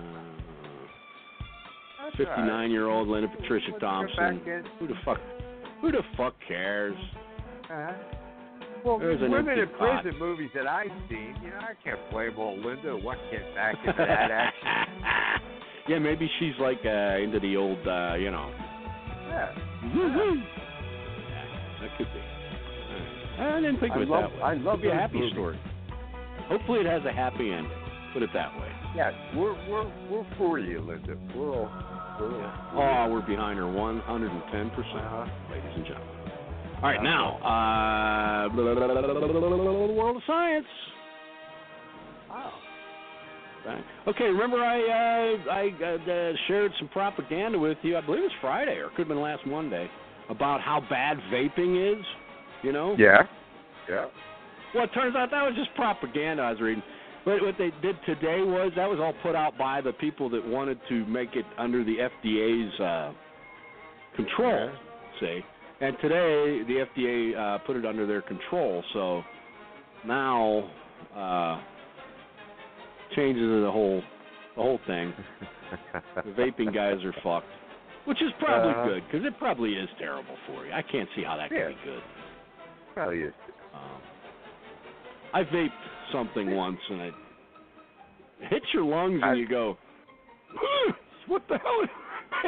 fifty-nine-year-old Linda Patricia Thompson. Who the fuck? Who the fuck cares? Uh-huh. Well, There's an women empty in pot. prison movies that I've seen, you know, I can't blame old Linda. What gets back into that action? Yeah, maybe she's like uh, into the old, uh, you know. Yeah. Yeah, that could be. I didn't think I of it love- that way. I love Could be a those happy movies. story. Hopefully, it has a happy ending. Put it that way. Yes, we're we're we're for you, Linda. We're all we're all. Oh, we're behind her one hundred ten percent, ladies and gentlemen. All right, now, uh, blah, blah, blah, blah, blah, blah, blah, blah, world of science. Wow. Okay. Okay, remember I uh, I uh, shared some propaganda with you. I believe it was Friday, or it could have been last Monday, about how bad vaping is. You know? Yeah. Yeah. Well, it turns out that was just propaganda I was reading. But what they did today was that was all put out by the people that wanted to make it under the F D A's uh, control. See. And today, the F D A uh, put it under their control, so now uh, changes the whole the whole thing. The vaping guys are fucked, which is probably Uh, good because it probably is terrible for you. I can't see how that Yeah. could be good. Probably is. Um, I vaped something once, and it hits your lungs, and you go, "What the hell?" Is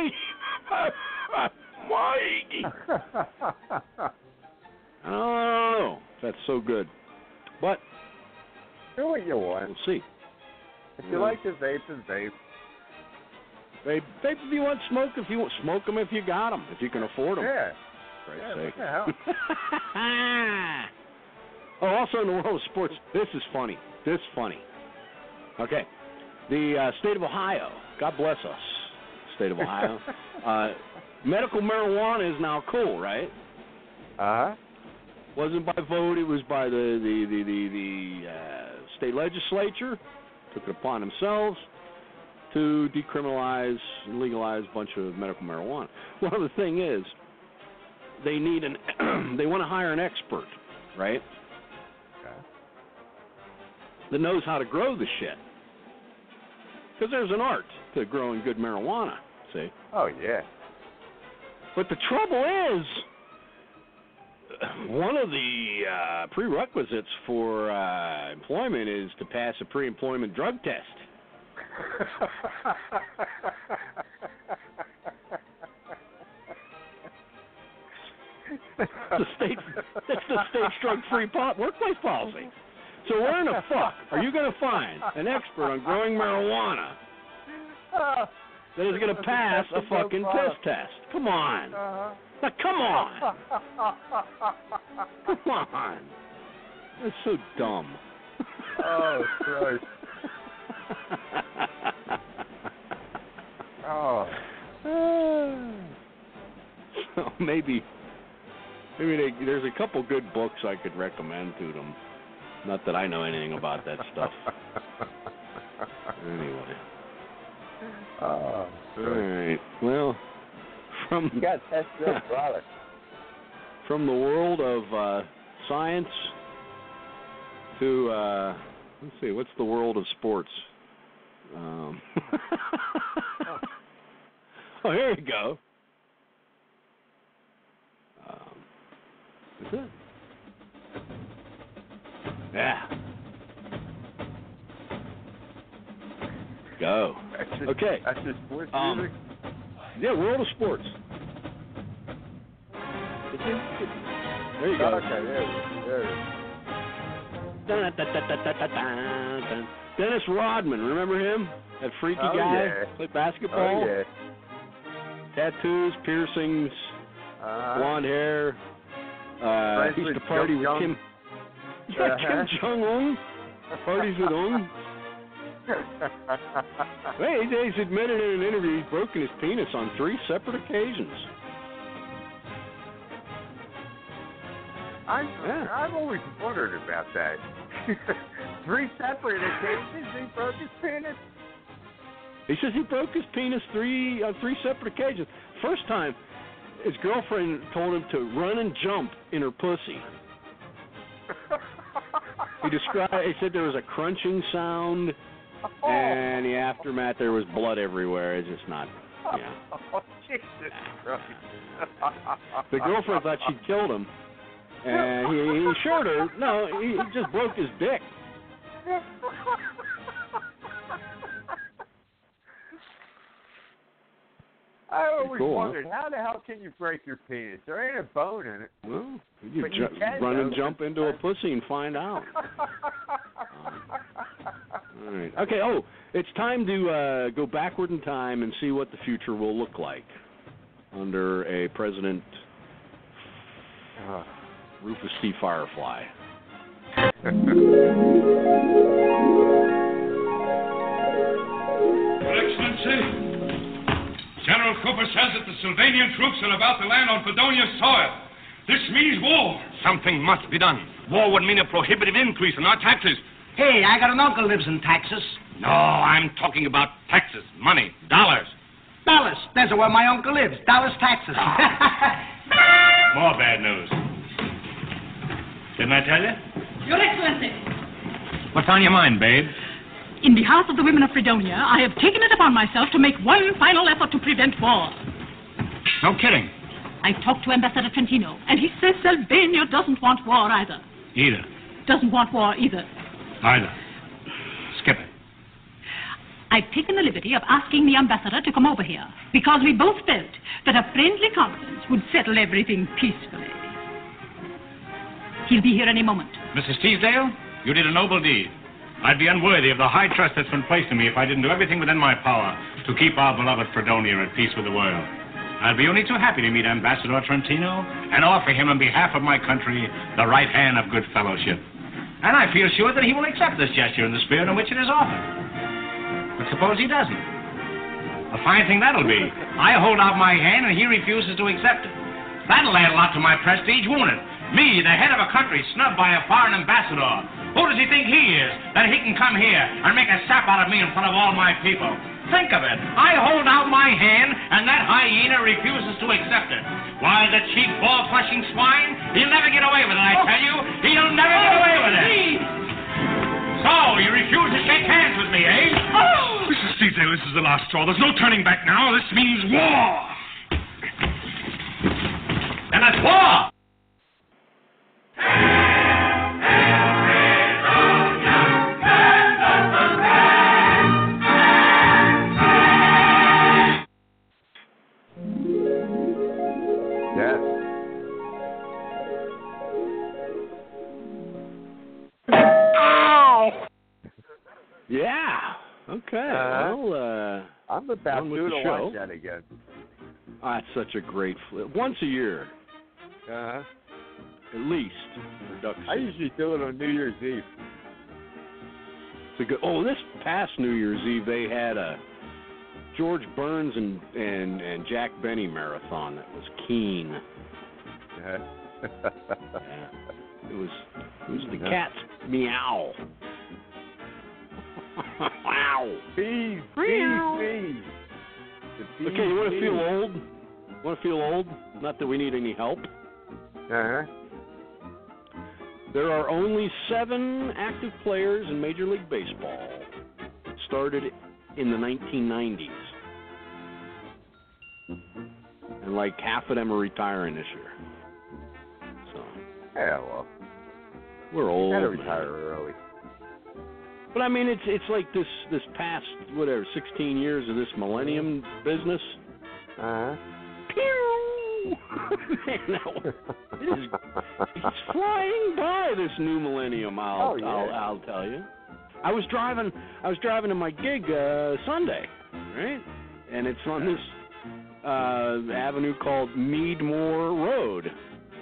Why? I don't know if that's so good, but do what you want. We'll see. If you Yeah. like to vape, then vape. Vape, vape if you want smoke. If you want smoke them, if you got them, if you can afford them. Yeah. For Yeah, Christ's what sake. the hell? Oh, also in the world of sports, this is funny. This is funny. Okay. The uh, state of Ohio, God bless us, state of Ohio. uh, medical marijuana is now cool, right? Uh-huh. Wasn't by vote, it was by the, the, the, the, the uh, state legislature. Took it upon themselves to decriminalize and legalize a bunch of medical marijuana. Well, the thing is, they need an, they want to hire an expert, right? Okay. That knows how to grow the shit. Because there's an art to growing good marijuana, see? Oh, yeah. But the trouble is, one of the uh, prerequisites for uh, employment is to pass a pre-employment drug test. the state, that's the state's drug-free po- workplace policy. So where in the fuck are you going to find an expert on growing marijuana that is going to pass a fucking piss test? Come on. Uh-huh. Now, come on. Come on. That's so dumb. Oh, Christ. Oh. So maybe, maybe they, there's a couple good books I could recommend to them. Not that I know anything about that stuff. Anyway. Oh, all right. Well, from you got to test your product. From the world of uh, science to uh, let's see, what's the world of sports? Um, oh, here you go. Um, is it? Yeah. Go. That's just, okay. That's just sports um, music? Yeah, world of sports. There you go. Okay, there it is. There it is. Dun, dun, dun, dun, dun, dun, dun. Dennis Rodman, remember him? That freaky oh, guy? Yeah. Played basketball? Oh, yeah. Tattoos, piercings, uh, blonde hair. Uh, he used to party with Kim. Yeah, uh-huh. Kim Jong-un. Parties with Un. Hey, he's admitted in an interview he's broken his penis on three separate occasions. I've, yeah. I've always wondered about that. Three separate occasions he broke his penis? He says he broke his penis three on uh, three separate occasions. First time, his girlfriend told him to run and jump in her pussy. He described. He said there was a crunching sound, oh. and in the aftermath there was blood everywhere. It's just not. Yeah. Oh, Jesus Christ! The girlfriend thought she'd killed him, and he, he assured her, no, he, he just broke his dick. I always cool, wondered, huh? how the hell can you break your penis? There ain't a bone in it. Well, you, But ju- you can, run and though. jump into a pussy and find out. um, all right. Okay. Oh, it's time to uh, go backward in time and see what the future will look like under a President uh, Rufus T. Firefly. Your Excellency, General Cooper says that the Sylvanian troops are about to land on Fredonia soil. This means war. Something must be done. War would mean a prohibitive increase in our taxes. Hey, I got an uncle lives in Texas. No, I'm talking about taxes, money, dollars. Dallas. That's where my uncle lives. Dallas, Texas. More bad news. Didn't I tell you? Your Excellency, What's on your mind, babe? in behalf of the women of Fredonia, I have taken it upon myself to make one final effort to prevent war. No kidding. I talked to Ambassador Trentino, and he says Sylvania doesn't want war either. Either. Doesn't want war either. Either. Skip it. I've taken the liberty of asking the ambassador to come over here, because we both felt that a friendly conference would settle everything peacefully. He'll be here any moment. Missus Teasdale, you did a noble deed. I'd be unworthy of the high trust that's been placed in me if I didn't do everything within my power to keep our beloved Fredonia at peace with the world. I'd be only too happy to meet Ambassador Trentino and offer him on behalf of my country the right hand of good fellowship. And I feel sure that he will accept this gesture in the spirit in which it is offered. But suppose he doesn't? A fine thing that'll be. I hold out my hand and he refuses to accept it. That'll add a lot to my prestige, won't it? Me, the head of a country, snubbed by a foreign ambassador. Who does he think he is, that he can come here and make a sap out of me in front of all my people? Think of it. I hold out my hand, and that hyena refuses to accept it. Why, the cheap, ball-flushing swine, he'll never get away with it, I tell you. He'll never get away with it. So, you refuse to shake hands with me, eh? Oh! Missus Teasdale, this is the last straw. There's no turning back now. This means war. And it's war! Yes. Ow! Yeah. Okay. Uh, well, uh, I'm about on with due the to show. watch that again. Ah, it's such a great flip. Once a year, Uh-huh. at least. For duck I season. usually do it on New Year's Eve. It's a good. Oh, this past New Year's Eve they had a George Burns and and and Jack Benny marathon that was keen. Yeah. Yeah. It was it was the Yeah. cat's meow. Wow. Bees, Meow. bees, bees. The Okay, you want to bees, feel bees. old? Want to feel old? Not that we need any help. Uh-huh. There are only seven active players in Major League Baseball. Started in the nineteen nineties. And like half of them are retiring this year. So Yeah, well, we're old. gotta man. retire early. But I mean, it's it's like this this past whatever sixteen years of this millennium business. Uh-huh. Pew! Man, no, it is, it's flying by this new millennium. I'll Oh, yeah. I'll, I'll tell you. I was driving I was driving to my gig uh, Sunday, right? And it's on this uh, avenue called Meadmore Road.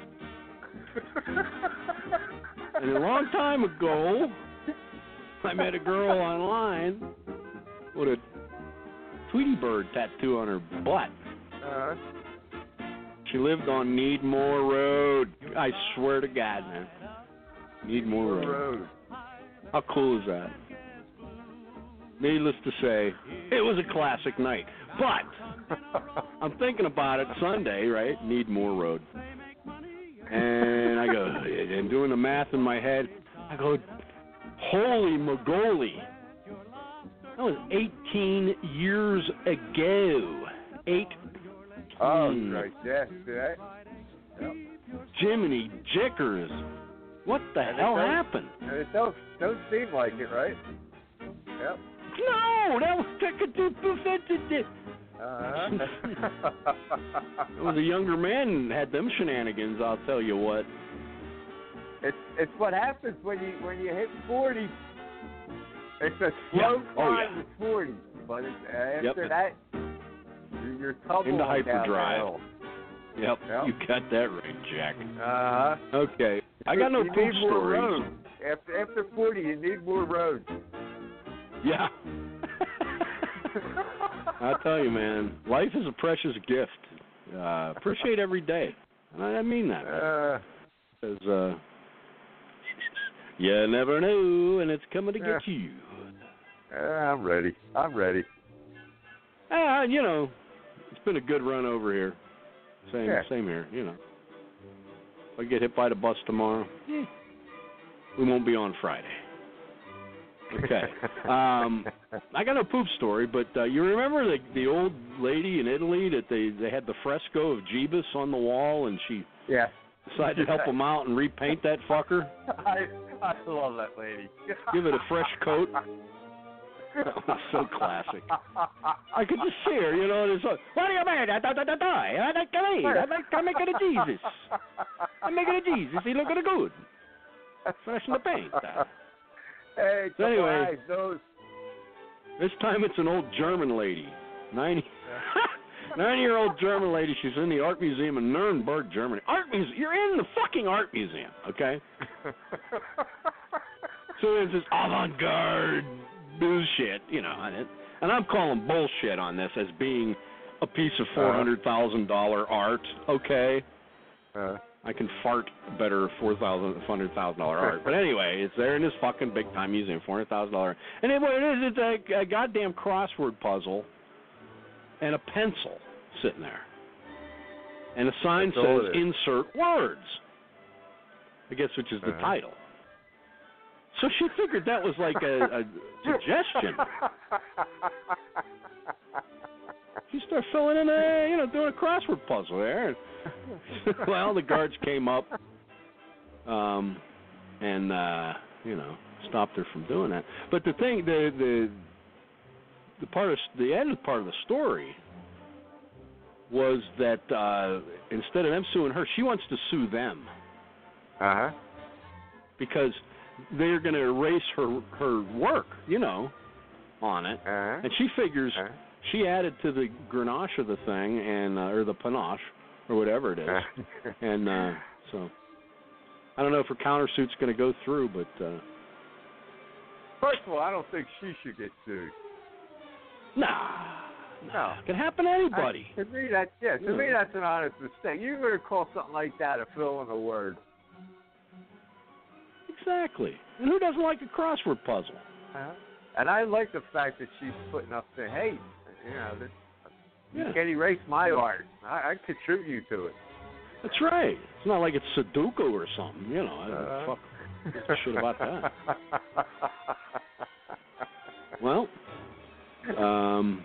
And a long time ago, I met a girl online with a Tweety Bird tattoo on her butt. Uh-huh. She lived on Needmore Road. I swear to God, man. Needmore Road. Road. How cool is that? Needless to say, it was a classic night. But I'm thinking about it Sunday, right? Needmore Road. And I go, and doing the math in my head, I go, holy Magoli. That was eighteen years ago. Eight. Oh, right. Yeah, see that? Yep. Jiminy Jickers. What the And it hell don't- happened? And it don't, don't seem like it, right? Yep. No, that was it. Uh-huh. It was a younger man and had them shenanigans, I'll tell you what. It's it's what happens when you when you hit forty. It's a Yeah. slow Oh, climb yeah. to forty, but it's, uh, Yep. after that, you're, you're tumbling Into down hyperdrive. the hill. Yep, Yep. you got that right, Jack. Uh-huh. Okay, I got no you poop need more stories. road. After after forty, you need more road. Yeah. I tell you, man, life is a precious gift. Uh, appreciate every day. And I mean that. Uh, Because uh, you never know, and it's coming to get Yeah. you. uh, I'm ready. I'm ready. Ah, you know, it's been a good run over here. Same, Yeah. same here. You know, if I get hit by the bus tomorrow, eh, we won't be on Friday. Okay. Um, I got no poop story, but uh, you remember the the old lady in Italy that they they had the fresco of Jeebus on the wall, and she Yeah. decided to help him out and repaint that fucker, I I love that lady. give it a fresh coat. That was so classic. I could just see her, you know. It's like, what do you mean? I don't know. I like to eat. I like to make it a Jesus. I make it a Jesus. He looking good. Fresh in the paint. Hey, So anyway, eyes, those. This time it's an old German lady. ninety, ninety-year-old German lady. She's in the art museum in Nuremberg, Germany. Art museum. You're in the fucking art museum, okay? So there's this avant-garde bullshit, you know, and, it, and I'm calling bullshit on this as being a piece of four hundred thousand dollars art, okay? Uh, I can fart better four hundred thousand dollars art. But anyway, it's there in this fucking big-time museum, four hundred thousand dollars. And it, what it is, it's a, a goddamn crossword puzzle and a pencil sitting there. And a sign That's all says, it is. insert words, I guess, which is the Uh-huh. title. So she figured that was like a, a suggestion. She started filling in a, you know, doing a crossword puzzle there. Well, the guards came up um, and, uh, you know, stopped her from doing that. But the thing, the the the part of the end part of the story was that uh, instead of them suing her, she wants to sue them. Uh huh. Because they're going to erase her her work, you know, on it, uh-huh. and she figures uh-huh. she added to the grenache of the thing, and uh, or the panache, or whatever it is, Uh-huh. and uh, so I don't know if her countersuit's going to go through, but uh, First of all, I don't think she should get sued. nah, No. it can happen to anybody. I, to me, that yeah, to Yeah. me that's an honest mistake. You're going to call something like that a fill in a word. Exactly, and who doesn't like a crossword puzzle? Uh-huh. And I like the fact that she's putting up the hey, you know, that you Yeah. can't erase my art. I, I contribute to it. That's right. It's not like it's Sudoku or something, you know. I don't Uh-huh. fuck give a shit about that. Well, um,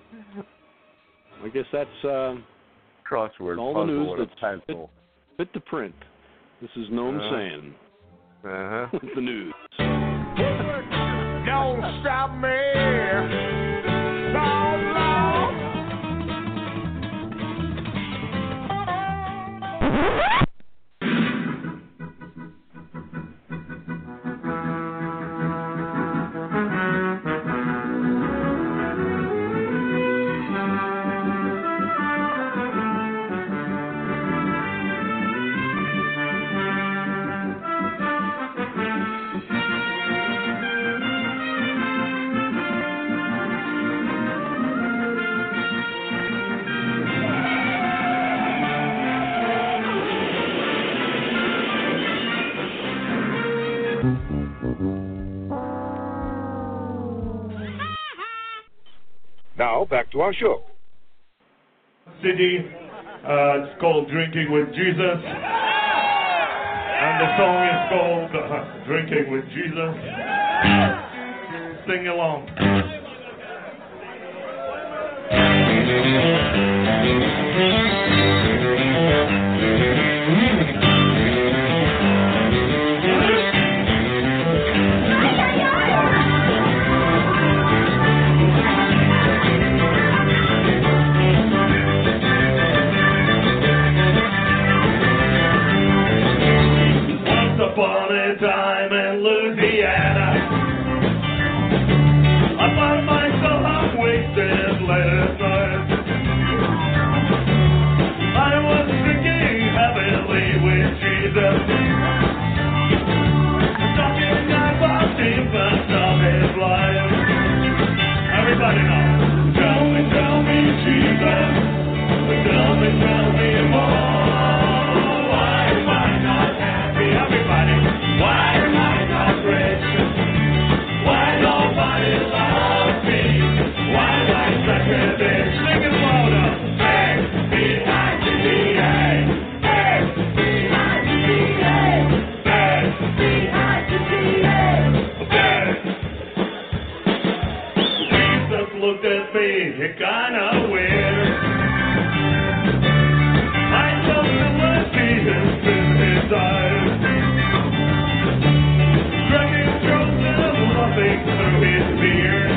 I guess that's uh, crossword all the puzzle news with a that's fit, pencil. fit to print. This is Noam Uh-huh. saying Uh-huh. with the news. Don't stop me. No, no. Now, back to our show. City. Uh, it's called Drinking with Jesus. And the song is called uh, Drinking with Jesus. Sing along. Once upon a time in Louisiana, I found myself half wasted late at night. I was drinking heavily with Jesus, talking about demons of his life. Everybody now, tell me, tell me, Jesus, tell me, tell me more. Why am I not happy? Everybody, why am I not rich? Why nobody loves me? Why am I such a bitch? Sing it louder. X B I G D A. X B I G D A. X B I G D A. X. Jesus looked at me kinda weird. I told him I see him in his eyes. Drinking strokes and laughing through his beard.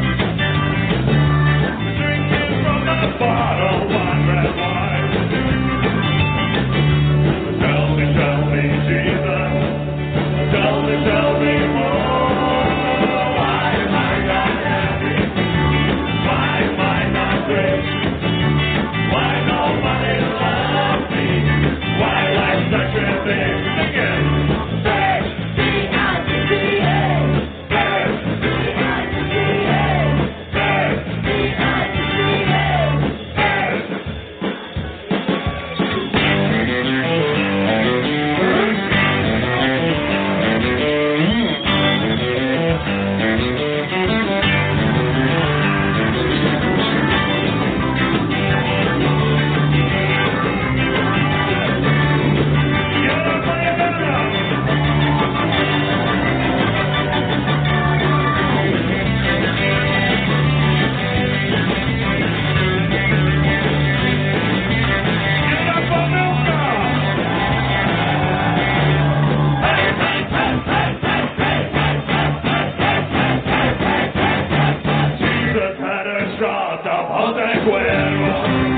Drinking from a bottle of red wine. Tell me, tell me, Jesus. Tell me, tell me more. Why am I not happy? Why am I not rich? shot upon the cuervo.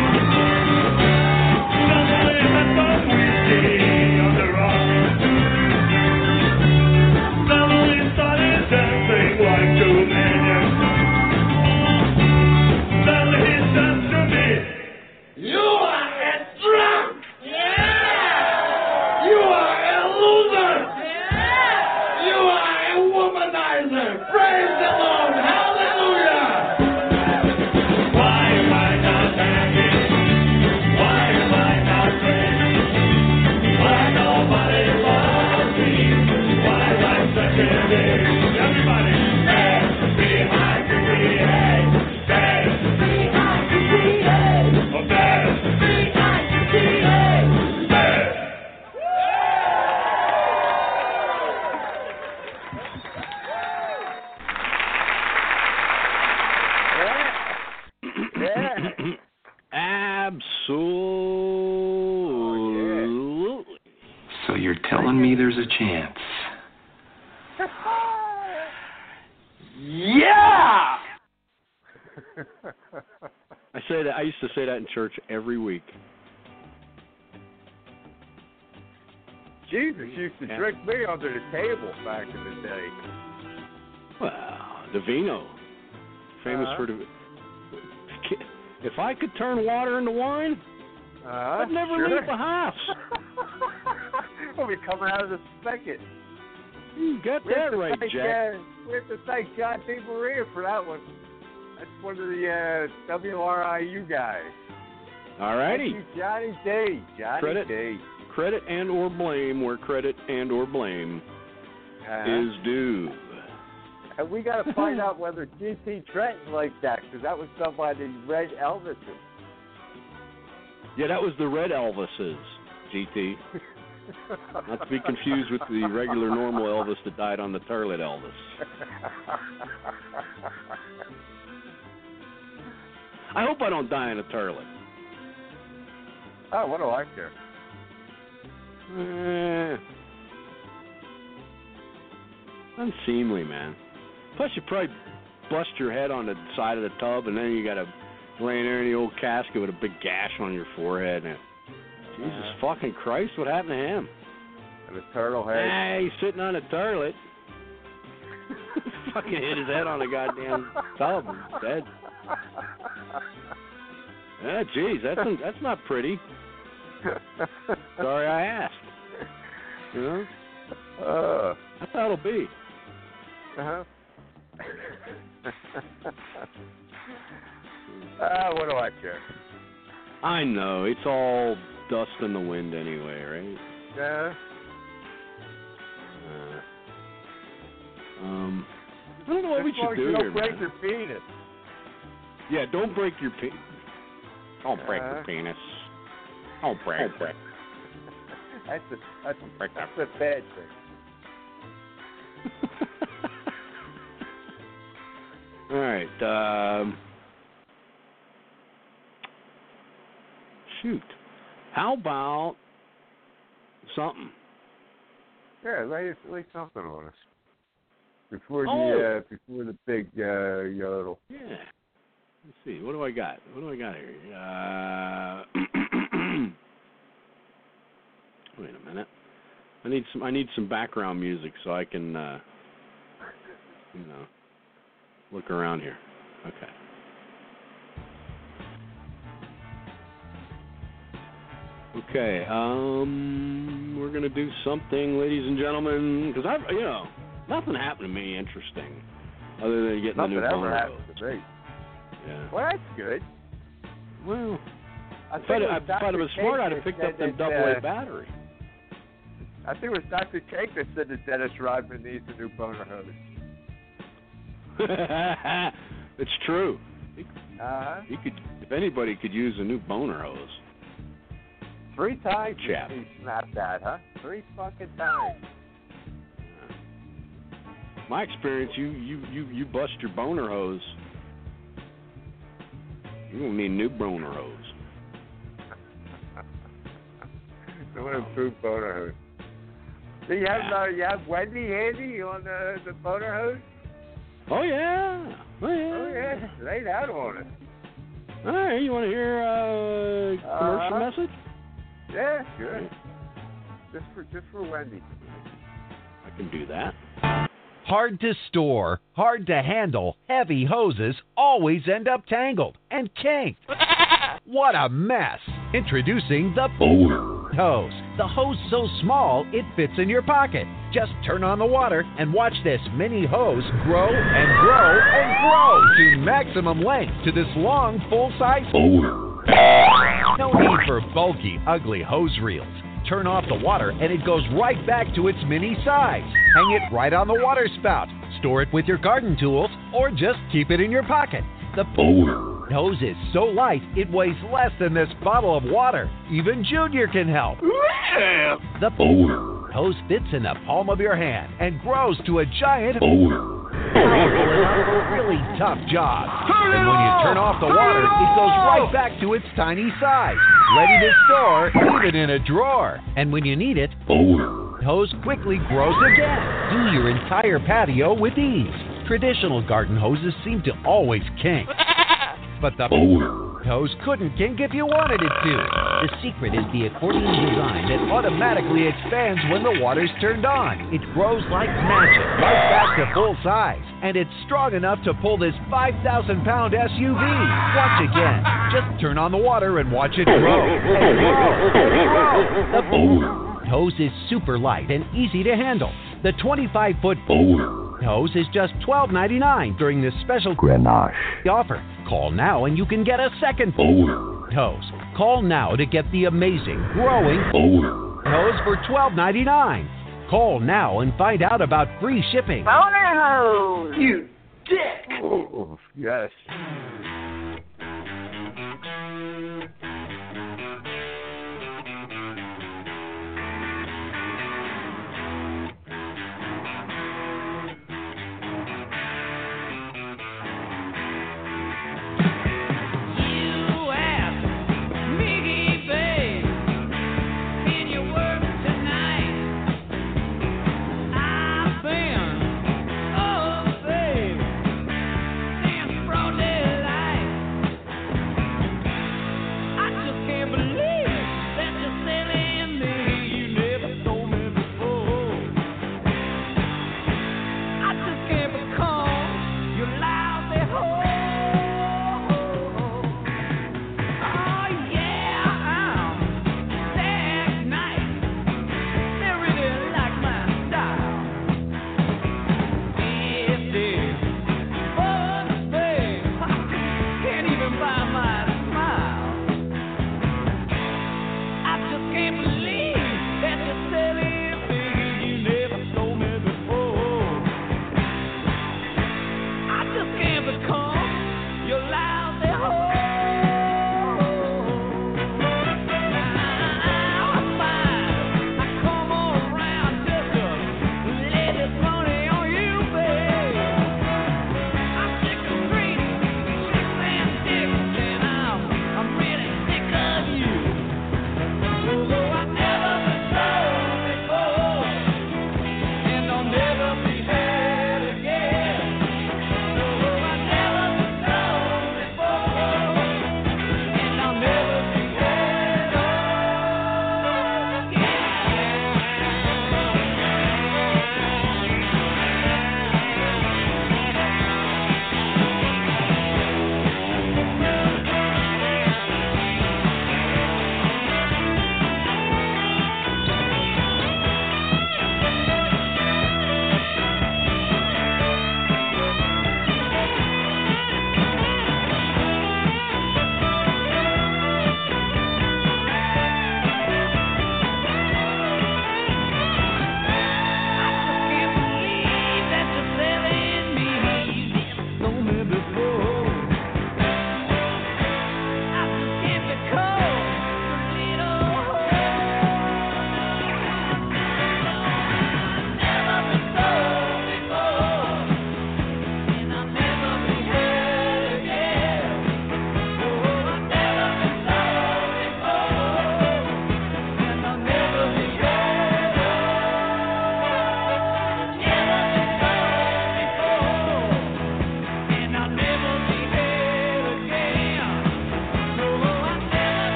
Dándole tanto whisky on the rock. Suddenly started dancing like two million. Then he said to me, "You are a drunk! Yeah! You are a loser! Yeah! You are a womanizer! Praise the Lord! Hallelujah!" Why am I not happy? Why am I not crazy? Why nobody loves me? Why I'm such a baby? Everybody, dance behind the behave. Dance behind the behave. Oh, dance behind the behave. Dance. Absolutely. So you're telling me there's a chance? Yeah! I say that. I used to say that in church every week. Jesus used to drink me under the table back in the day. Well, Divino, famous Uh-huh. for the. If I could turn water into wine, Uh, I'd never sure. leave the house. We'll be coming out of the spigot. You got We have that to right, thank, Jack. Uh, we have to thank John D. Maria for that one. That's one of the uh, W R I U guys. All righty. Thank you, Johnny D. Johnny Credit, D. credit and or blame where credit and or blame Uh-huh. is due. And we got to find out whether G T Trenton likes that, because that was done by the Red Elvises. Yeah, that was the Red Elvises, G T. Not to be confused with the regular normal Elvis that died on the toilet Elvis. I hope I don't die in a toilet. Oh, what do I care? Eh, unseemly, man. Plus, you probably bust your head on the side of the tub, and then you got to lay there in the old casket with a big gash on your forehead. And Jesus Uh, fucking Christ, what happened to him? and a turtle head. Hey, he's sitting on a toilet. Fucking hit his head on a goddamn tub. He's dead. Yeah, geez, that's that's not pretty. Sorry I asked. You know? Uh, That's how it'll be. uh-huh. Ah, what do I care? I know. It's all dust in the wind anyway, right? Yeah. Uh, um, I don't know what we As long should as do you don't here, break man. your penis. Yeah, don't break your penis. Don't break Uh, your penis. Don't break it. That's a, that's, Break that's a bad thing. All right. Um, shoot. How about something? Yeah, lay, lay something on us before the Oh. uh, before the big uh, yodel. Yeah. Let's see. What do I got? What do I got here? Uh, wait a minute. I need some. I need some background music so I can, uh, you know, look around here. Okay. Okay. Um, we're gonna do something, ladies and gentlemen, because I've, you know, nothing happened to me interesting other than getting Nothing the new ever phone. happened to me. Yeah. Well, that's good. Well, I if think I'd, it was if I'd have Doctor been smart, I'd Cake have picked that up them said double that, A battery. I think it was Doctor Cake that said that Dennis Rodman needs a new boner hose. It's true. He, Uh-huh. he could, if anybody could use a new boner hose. Three times Chap. he snapped that, huh? Three fucking times. My experience, you you you you bust your boner hose. You don't need a new boner hose. No improved boner hose. Do you have uh, you have Wendy handy on the the boner hose? Oh yeah, Oh, yeah. Oh, yeah. Lay that on us. All right, you want to hear a uh, commercial Uh-huh. message? Yeah, good. Just for, just for Wendy. I can do that. Hard to store, hard to handle, heavy hoses always end up tangled and kinked. What a mess! Introducing the Boner Hose. The hose so small it fits in your pocket. Just turn on the water and watch this mini hose grow and grow and grow to maximum length to this long, full-size Boner. No need for bulky, ugly hose reels. Turn off the water and it goes right back to its mini size. Hang it right on the water spout. Store it with your garden tools or just keep it in your pocket. The Boner Hose is so light it weighs less than this bottle of water. Even Junior can help. The Boner Hose fits in the palm of your hand and grows to a giant Boner. Powerful enough for really tough jobs. And when you turn off the water, it goes right back to its tiny size, ready to store even in a drawer. And when you need it, Boner Hose quickly grows again. Do your entire patio with ease. Traditional garden hoses seem to always kink. But the Boner Hose couldn't kink if you wanted it to. The secret is the accordion design that automatically expands when the water's turned on. It grows like magic, right back to full size. And it's strong enough to pull this five thousand pound S U V. Watch again. Just turn on the water and watch it grow. And grow. And grow. The Boner Hose is super light and easy to handle. The twenty-five foot Boner Hose is just twelve ninety-nine during this special Grenache offer. Call now and you can get a second Boner Hose. Call now to get the amazing, growing Boner Hose for twelve ninety-nine. Call now and find out about free shipping. Boner Hose! You dick! Oh, yes. Broadly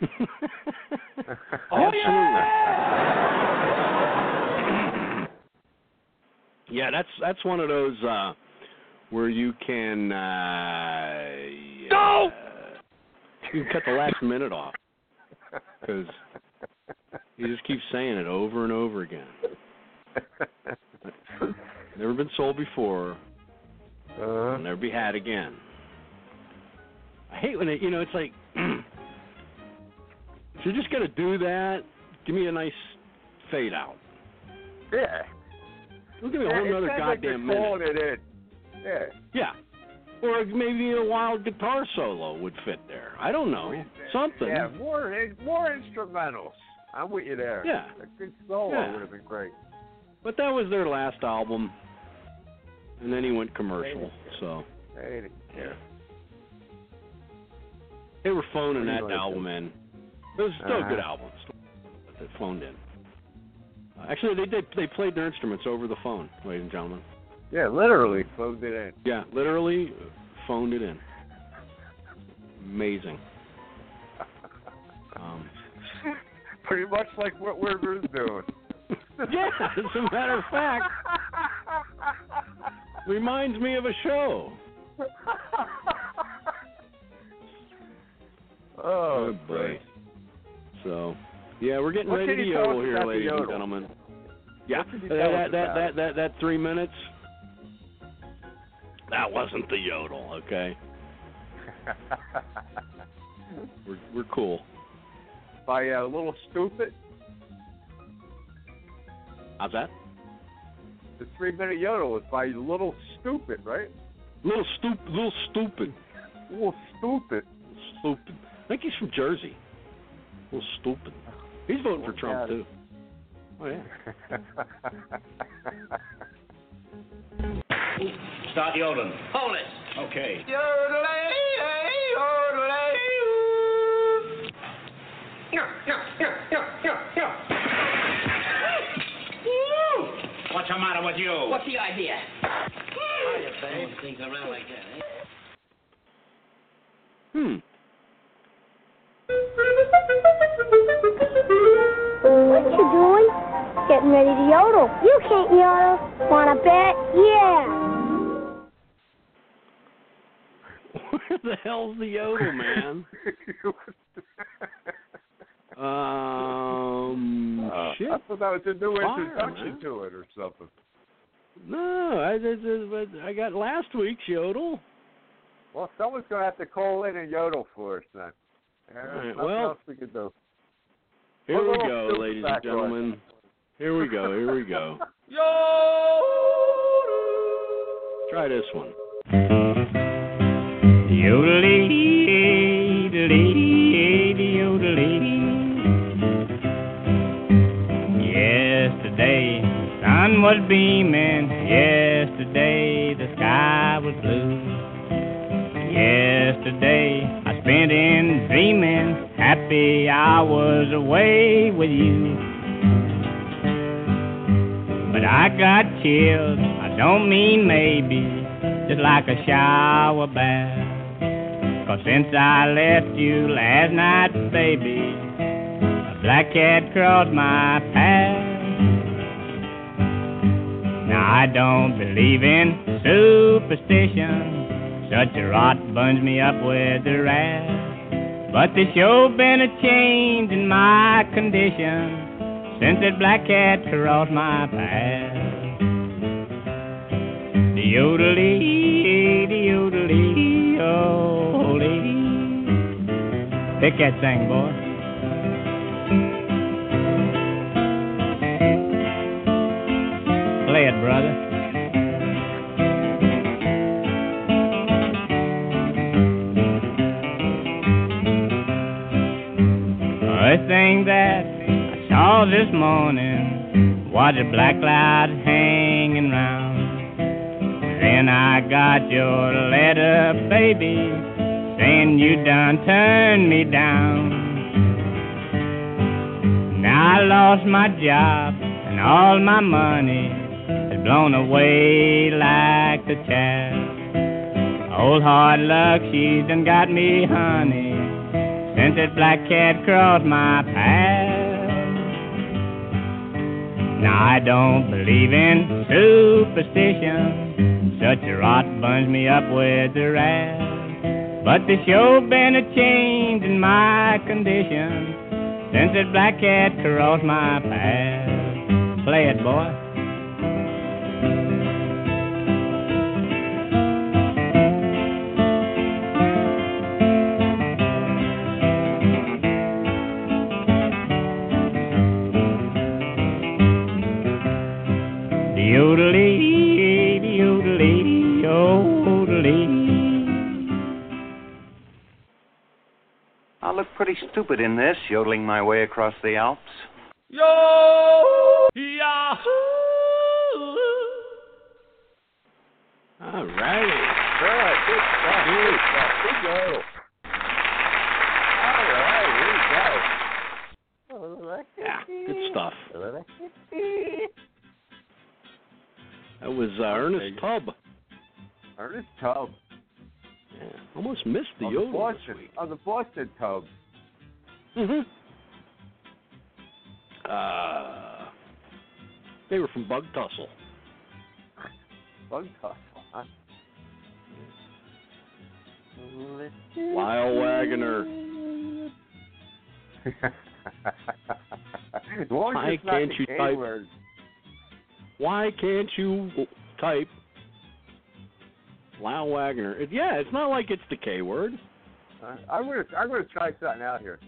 Oh, yeah! Yeah, that's that's one of those uh, where you can uh, no, uh, you can cut the last minute off because he just keeps saying it over and over again. Never been sold before. Uh, Will never be had again. I hate when it, you know, it's like, if you're just going to do that, give me a nice fade out. Yeah. Don't give me a Yeah, whole it other sounds like goddamn you're minute. calling it in. Yeah. Yeah. Or maybe a wild guitar solo would fit there. I don't know. Something. Yeah, more more instrumentals. I'm with you there. Yeah. A good solo Yeah. would have been great. But that was their last album. And then he went commercial, so. Hey, yeah. They were phoning What do that you like album to- in. It was still Uh-huh. a good album. Still, but they phoned in. Uh, actually, they did. They played their instruments over the phone, ladies and gentlemen. Yeah, literally phoned it in. Yeah, literally phoned it in. Amazing. Um, Pretty much like what we're doing. yeah, as a matter of fact, reminds me of a show. Oh, boy. So, yeah, we're getting What ready did to he tell yodel us here, about the ladies and yodel? gentlemen. Yeah, What did he that tell us that, that, about that, it? that that three minutes. That wasn't the yodel, okay? we're we're cool. By a uh, little stupid. How's that? The three-minute yodel was by Little Stupid, right? Little stupid, little stupid, Little Stupid. stupid. I think he's from Jersey. Little stupid. He's voting for Trump too. Oh yeah. Start yodeling. Hold it. Okay. What's the matter with you? What's the idea? Hiya, babe. Things around like that, eh? Hmm. What you doing? Getting ready to yodel. You can't yodel. Wanna bet? Yeah. Where the hell's the yodel, man? um, Uh, shit. I thought that was a new Fire, introduction man. to it or something. No, I, I, I got last week's yodel. Well, someone's going to have to call in and yodel for us then. Yeah, All right, nothing well, else we can do. Here Put a we little go, stupid ladies and back on. gentlemen. Here we go, here we go. Try this one. Yodelee, yodelee, yodelee. Yesterday, the sun was beaming. Yesterday, the sky was blue. Yesterday, I spent in dreaming, happy hours away with you. But I got chilled, I don't mean maybe, just like a shower bath. 'Cause since I left you last night, baby, a black cat crossed my path. Now I don't believe in superstition, such a rot burns me up with the wrath. But there's sure been a change in my condition since that black cat crossed my path. The yodelee, the yodelee, oh lady. Pick that thing, boy. Play it, brother. First thing that I saw this morning was a black cloud hanging round. Then I got your letter, baby, saying you done turned me down. Now I lost my job and all my money is blown away like the chaff. Old hard luck, she done got me, honey, since that black cat crossed my path. Now I don't believe in superstition, such a rot burns me up with the wrath. But there's sure been a change in my condition since that black cat crossed my path. Play it, boy. Yodelee, yodelee, yodelee. I look pretty stupid in this, yodeling my way across the Alps. Yo! Yahoo! All right. Good, good stuff. Good stuff. Good go. All right, here we go. Yeah, good stuff. That was uh, Ernest Tubb. Ernest Tubb. Yeah, almost missed the on yodel the Boston, this week. on the Boston Tubb. Mm-hmm. Uh, they were from Bug Tussle. Bug Tussle, huh? Lyle Wagner. Why can't you type? Word. Why can't you type Lyle Wagner? It, yeah, it's not like it's the K word. Uh, I'm gonna I'm gonna try something out here.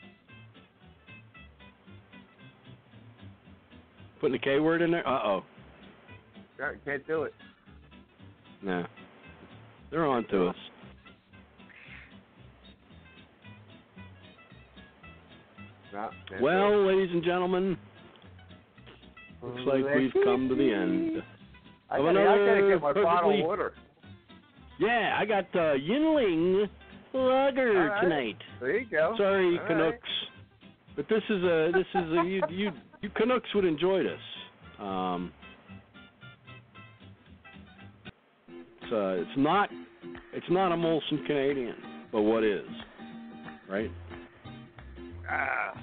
Putting the K word in there? Uh oh. Can't do it. No. They're on to us. No, well, ladies and gentlemen, looks like we've come to the end. I of gotta, I another gotta get my bottle perfectly- of water. Yeah, I got uh, Yinling Lager All right. tonight. There you go. Sorry, All Canucks, but this is a this is a you you you Canucks would enjoy this. Um, it's uh, it's not it's not a Molson Canadian, but what is, right? Ah.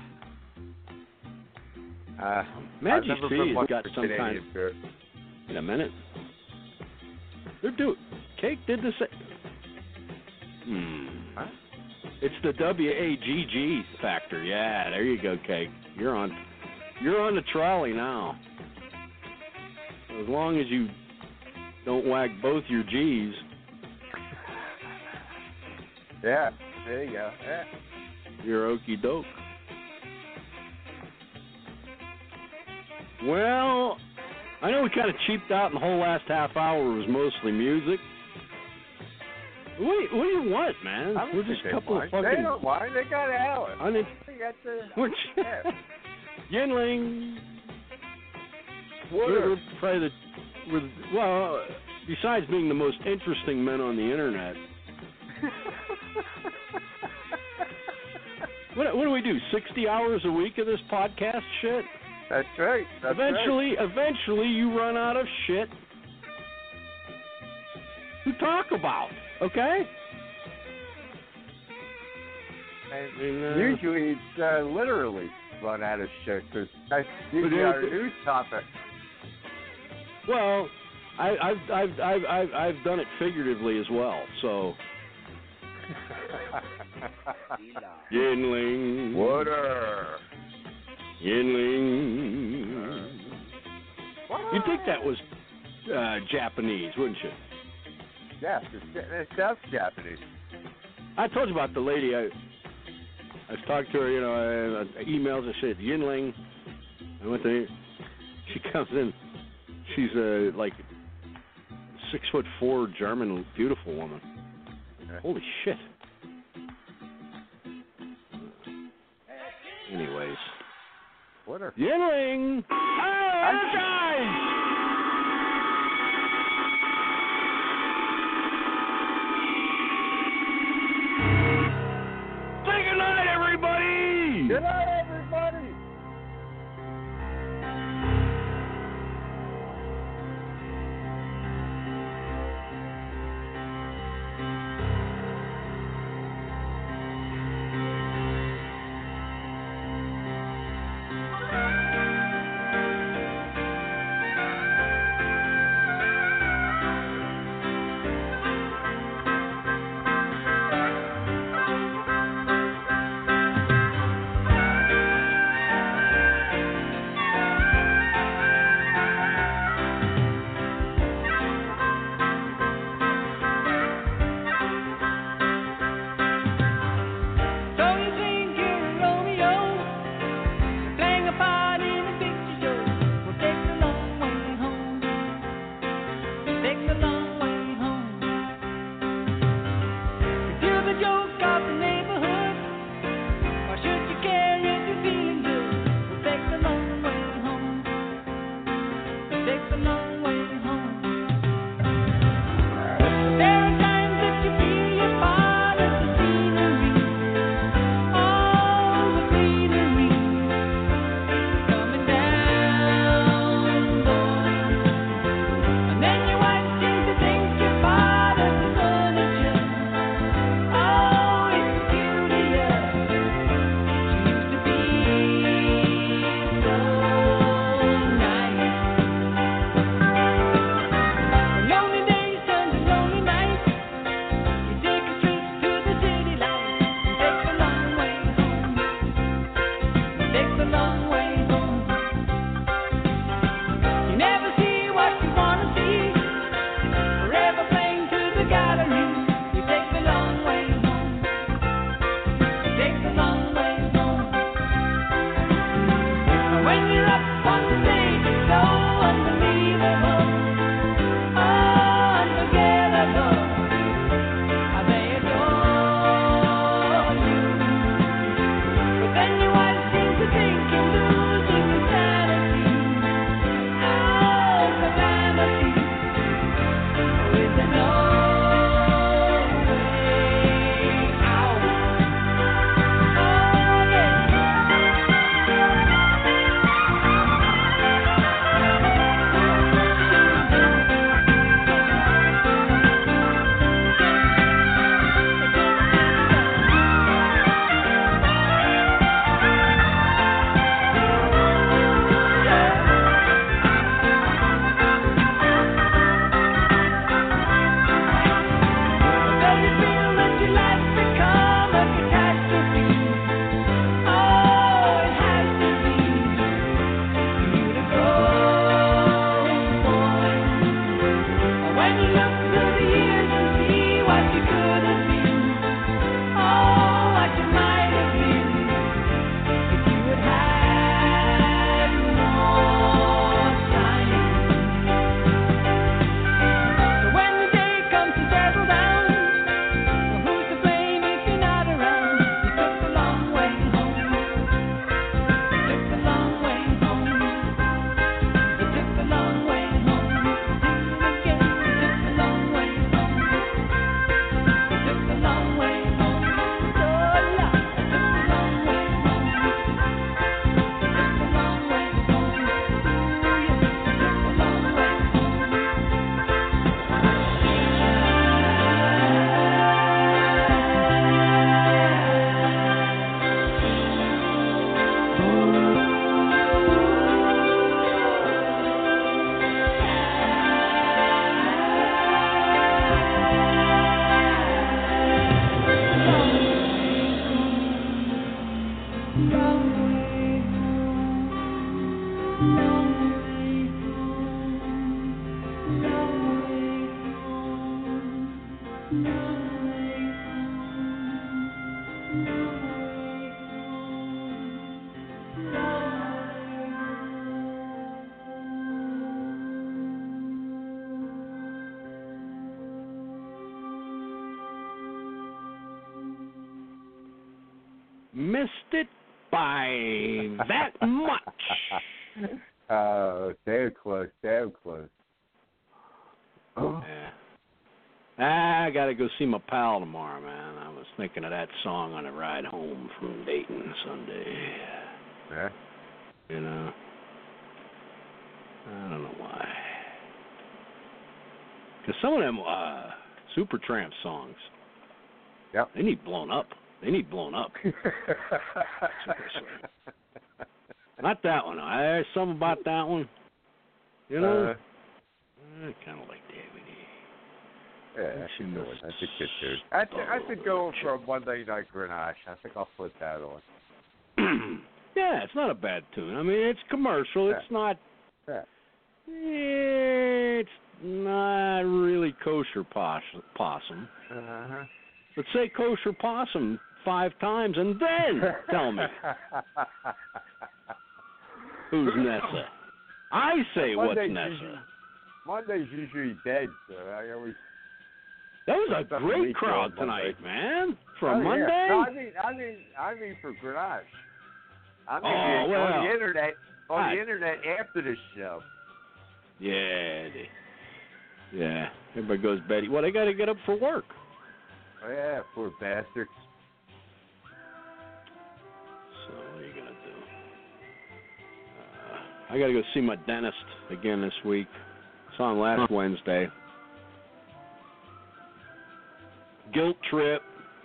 Uh, Majesty I've never been has much got for some Canadian kind of. beer. In a minute. They're doing. Cake did the same. Hmm. Huh? It's the W A G G factor. Yeah, there you go, Cake. You're on. You're on the trolley now. As long as you don't wag both your G's. Yeah, there you go. Yeah. You're okie doke. Well, I know we kind of cheaped out, and the whole last half hour was mostly music. What, what do you want, man? I don't We're think just they a couple mind. of fucking. They don't mind. They got Alan. I mean, They got the. We're Yeah. Yinling. Water. We're, we're probably the. We're, well, besides being the most interesting men on the internet. What, what do we do? Sixty hours a week of this podcast shit? That's right. That's eventually, right. eventually, you run out of shit to talk about. Okay? And And, uh, usually it's uh, literally run out of shit because that's usually But our it- news topic. Well, I, I've, I've, I've, I've, I've done it figuratively as well. So, Yinling, Water. Yinling. You'd think that was uh, Japanese, wouldn't you? Yeah, it's, it's that's Japanese. I told you about the lady. I, I was talking to her, you know, uh, emails. I said Yinling. I went to. She comes in. She's a like six foot four German, beautiful woman. Okay. Holy shit. Anyways, Water. Yinling. Hey, guys. Say good night, everybody. Good night, everybody. Missed it by that much. Oh, damn close, damn close. Yeah. Ah, I got to go see my pal tomorrow, man. I was thinking of that song on the ride home from Dayton Sunday. Yeah. You know, I don't know why. Because some of them uh, Supertramp songs, yep, they need blown up. They need blown up. Not that one. I there's something about that one. You know, uh, I kind of like David. Yeah, that's a good one. That's a good tune. I th- I think going for a Monday Night Grenache. I think I'll put that on. Yeah, it's not a bad tune. I mean, it's commercial. Yeah. It's not. Yeah. It's not really kosher pos- possum. Uh-huh. But say kosher possum five times and then tell me who's Nessa. I say what's Monday's Nessa. Usually, Monday's usually dead, so I always. That was a That's great week crowd on Monday. tonight, man. For Oh, a Monday. Yeah. No, I mean, I mean, I mean for Grenache. I mean Oh, on well. the internet, on I- the internet after the show. Yeah, they, yeah. Everybody goes Betty. Well, they got to get up for work. Oh, yeah, poor bastards. So what are you gonna do? Uh, I got to go see my dentist again this week. Saw him last Wednesday. Guilt trip.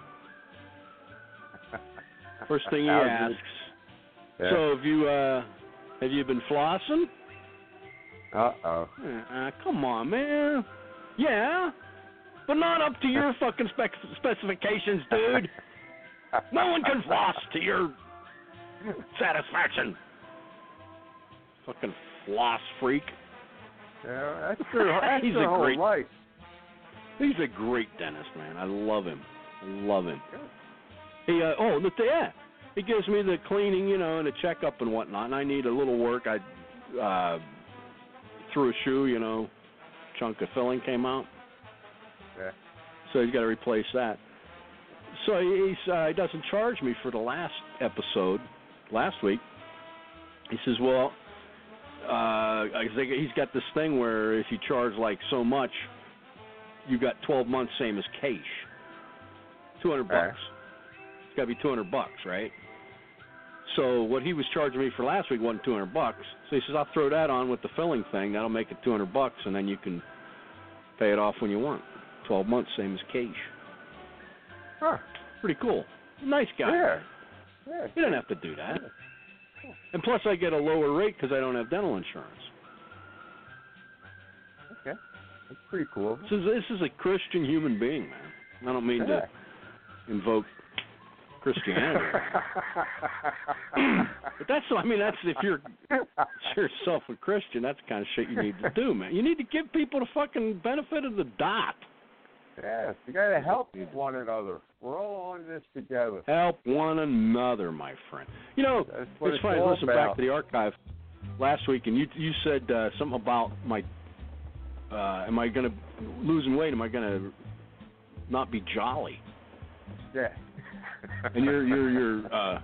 First thing he How's asks. it? Yeah. So have you uh, have you been flossing? Uh oh. Uh, come on, man. Yeah, but not up to your fucking spec- specifications, dude. No one can floss to your satisfaction. Fucking floss freak. Yeah, that's their, that's He's their a whole great, life. He's a great dentist, man. I love him. I love him. He uh, oh, look, yeah. He gives me the cleaning, you know, and the checkup and whatnot. And I need a little work. I uh, threw a shoe, you know, chunk of filling came out. Yeah. So he's got to replace that. So he's, uh, he doesn't charge me for the last episode, last week. He says, well, uh, I think he's got this thing where if you charge like so much, you got twelve months, same as cash. two hundred bucks. It's got to be two hundred bucks, right? So what he was charging me for last week wasn't two hundred bucks. So he says, I'll throw that on with the filling thing. That'll make it two hundred bucks, and then you can pay it off when you want. twelve months, same as cash. Huh. Pretty cool. Nice guy. Yeah. Yeah. You don't have to do that. And plus, I get a lower rate because I don't have dental insurance. Okay. That's pretty cool. This is, this is a Christian human being, man. I don't mean Yeah. to invoke Christianity. But that's, I mean, that's if you're yourself a Christian, that's the kind of shit you need to do, man. You need to give people the fucking benefit of the doubt. Yes, you gotta help one another. We're all on this together. Help one another, my friend. You know, That's what it's it's funny. I all listened about. back to the archive last week, and you you said uh, something about my. Uh, am I gonna losing weight? Am I gonna not be jolly? Yeah. And your your your uh,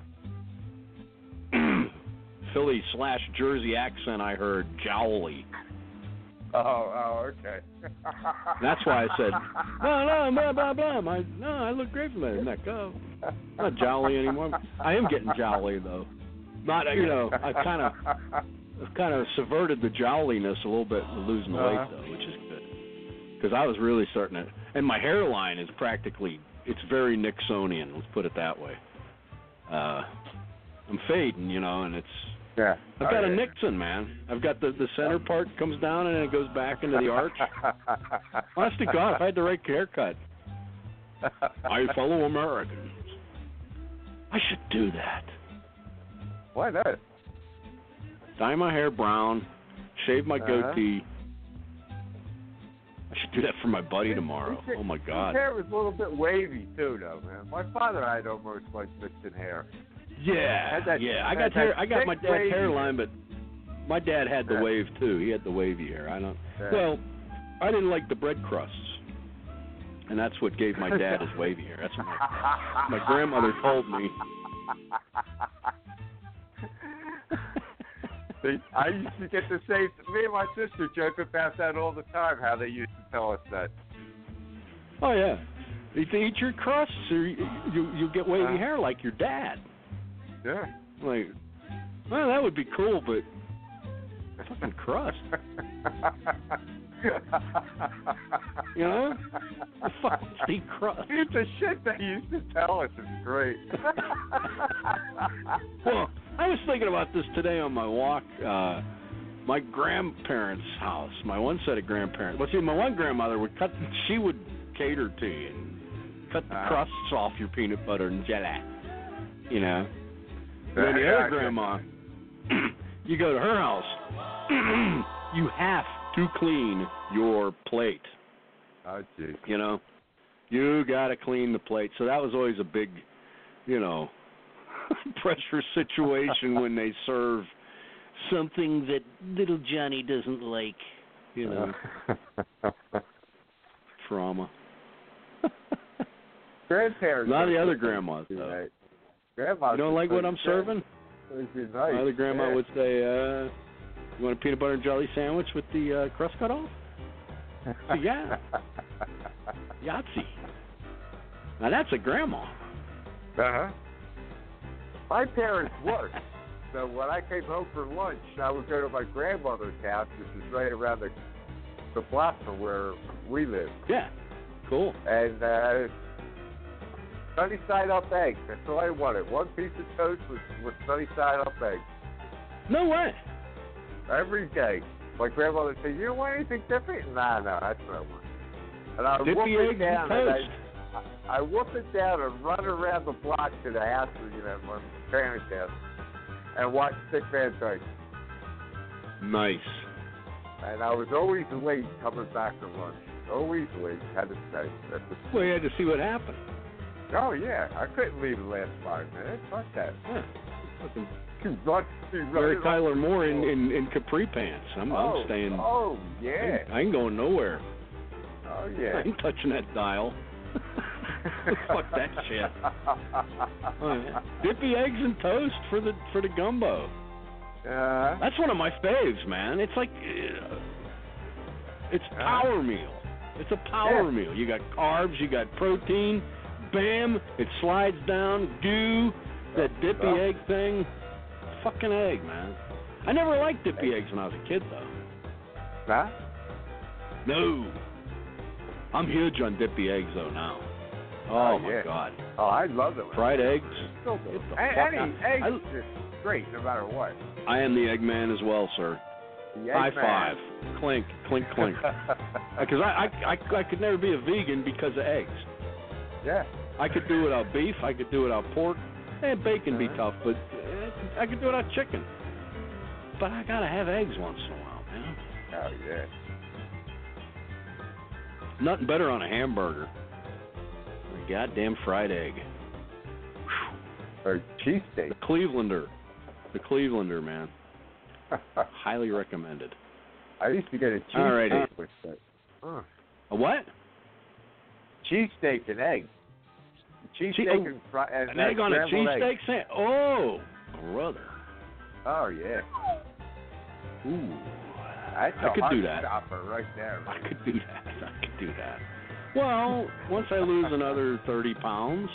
Philly slash Jersey accent, I heard jowly. Oh, oh, okay. That's why I said no, no, blah blah blah. My, no, I look great from my neck up. I'm not jolly anymore. I am getting jolly though. Not you know. I kind of I've kind of subverted the jowliness a little bit with losing the weight Uh-huh. though, which is good. Because I was really starting to, and my hairline is practically, it's very Nixonian. Let's put it that way. Uh, I'm fading, you know, and it's. Yeah. I've Oh, got yeah. a Nixon, man. I've got the the center part comes down and then it goes back into the arch. Honest to God, if I had the right haircut, my fellow Americans, I should do that. Why not? Dye my hair brown, shave my Uh-huh. goatee, I should do that for my buddy tomorrow. Oh, my God. His hair was a little bit wavy, too, though, man. My father had almost like Nixon hair. Yeah, that, yeah. I got hair, I got my dad's wavy. hairline, but my dad had the yeah. wave, too. He had the wavy hair. I don't. Yeah. Well, I didn't like the bread crusts. And that's what gave my dad his wavy hair. That's what my, my grandmother told me. I used to get the same. Me and my sister joke about that all the time. How they used to tell us that. Oh yeah, if you eat your crusts, or you you, you get wavy uh, hair like your dad. Yeah. Like, well, that would be cool, but fucking crust. You know, the fucking steak crust. Dude, the shit they used to tell us is great. Well, I was thinking about this today on my walk. Uh, my grandparents' house, my one set of grandparents. Well, see, my one grandmother would cut. She would cater to you and cut the uh, crusts off your peanut butter and jelly. You know. And then the yeah, other grandma, you go to her house, you have to clean your plate. Oh, geez. You know, you got to clean the plate. So that was always a big, you know, pressure situation when they serve something that little Johnny doesn't like, you know. Trauma. Grandparents. Not the other grandmas, though. Right. Grandmas you don't like what I'm serving? Nice. My other grandma yeah. would say, uh, you want a peanut butter and jelly sandwich with the uh, crust cut off? So, yeah. Yahtzee. Now, that's a grandma. Uh-huh. My parents worked. So when I came home for lunch, I would go to my grandmother's house, which is right around the, the block from where we live. Yeah. Cool. And uh, sunny side up eggs. That's all I wanted. One piece of toast with, with sunny side up eggs. No way. Every day. My grandmother said, "You don't want anything different?" Nah, no, that's what I want. And I Dip whoop the it eggs down. and And toast. I, I whoop it down and run around the block to the house, you know, my parents' house, and watch Dick Van Dyke. Nice. And I was always late coming back from lunch. Always late. Had to stay. That's the Well, you had to see what happened. Oh, yeah. I couldn't leave the last five minutes. Fuck that. Yeah. Fucking Too much. Too Mary Tyler Moore in, in, in capri pants. I'm, oh, I'm staying. Oh, yeah. I, I ain't going nowhere. Oh, yeah. I ain't touching that dial. Fuck that shit. Oh, yeah. Dippy eggs and toast for the for the gumbo. Uh, That's one of my faves, man. It's like uh, it's power meal. It's a power yeah. meal. You got carbs, you got protein. Bam! It slides down. Goo. That dippy oh. egg thing. Fucking egg, man. I never liked dippy eggs when I was a kid, though. Huh? No. I'm huge on dippy eggs, though, now. Oh, oh my yeah. God. Oh, I love it. Fried eggs. So good. Get the Any, fuck any out. eggs I, is great, no matter what. I am the egg man as well, sir. The High egg man. five. Clink, clink, clink. Because I, I, I, I could never be a vegan because of eggs. Yeah. I could do it without beef. I could do it without pork. And bacon uh-huh. be tough, but uh, I could do it without chicken. But I gotta have eggs once in a while, man. Oh yeah. Nothing better on a hamburger. A goddamn fried egg. Or cheesesteak. The Clevelander. The Clevelander, man. Highly recommended. I used to get a Alrighty. cheesesteak with that. Huh. A what? Cheesesteak and egg. Cheesesteak che- and, fri- and an egg on a cheesesteak? Egg. Oh, brother. Oh yeah. Ooh. That's I could a do that. Stopper right there. I could do that. I could do that. Well, once I lose another thirty pounds,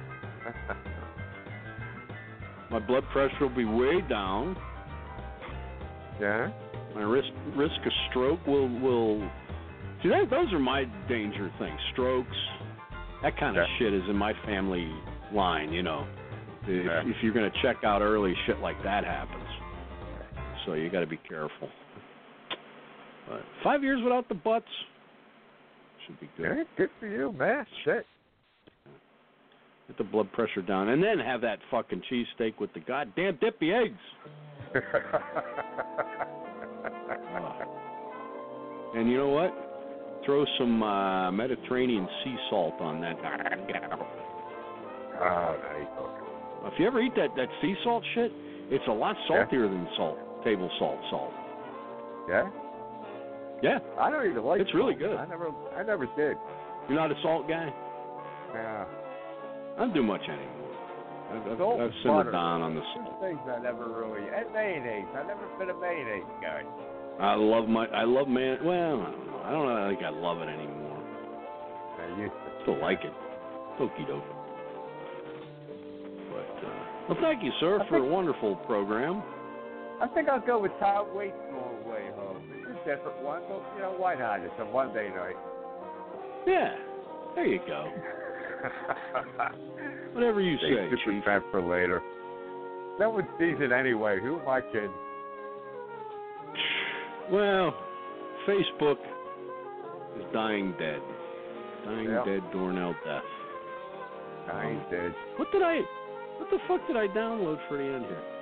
my blood pressure will be way down. Yeah. My risk risk of stroke will will. See, that, those are my danger things. Strokes, that kind of yeah. shit is in my family line. You know, if, yeah. if you're gonna check out early, shit like that happens. So you got to be careful. But five years without the butts should be good. Yeah, good for you, man. Shit. Get the blood pressure down, and then have that fucking cheesesteak with the goddamn dippy eggs. oh. And you know what? throw some uh, Mediterranean sea salt on that. Oh, there you go. If you ever eat that, that sea salt shit, it's a lot saltier yeah. than salt, table salt salt. Yeah? Yeah. I don't even like It's salt. really good. I never I never did. You're not a salt guy? Yeah. I don't do much anymore. I've, I've, Salt I've and simmered butter. down on the Two salt. things I never really... And mayonnaise. I've never been a mayonnaise guy. I love my, I love man, well, I don't know. I don't know, I think I love it anymore. I used to. Still like it. Okie doke. But, uh, well, thank you, sir, I for think, a wonderful program. I think I'll go with Tom Waits' Long Way Home. It's a different one, but, you know, why not? It's a Monday night. Yeah, there you go. Whatever you Save say, Super Chief. Fat for later. No one sees it anyway. Who am I kidding? Well, Facebook is dying dead. Dying Yep. dead, Dornell death. Dying Um, dead. What did I, what the fuck did I download for the end here?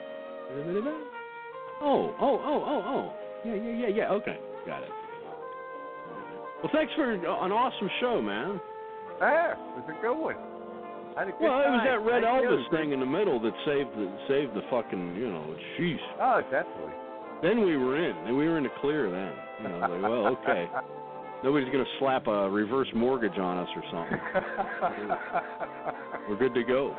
Oh, oh, oh, oh, oh. Yeah, yeah, yeah, yeah. Okay, got it. Well, thanks for an awesome show, man. Ah, it was a good one. I had a good Well, it was time. that Red Thank Elvis you. thing in the middle that saved the saved the fucking, you know, sheesh. Oh, definitely. Then we were in. Then we were in the clear then. You know, like, well, okay. Nobody's going to slap a reverse mortgage on us or something. We're good to go.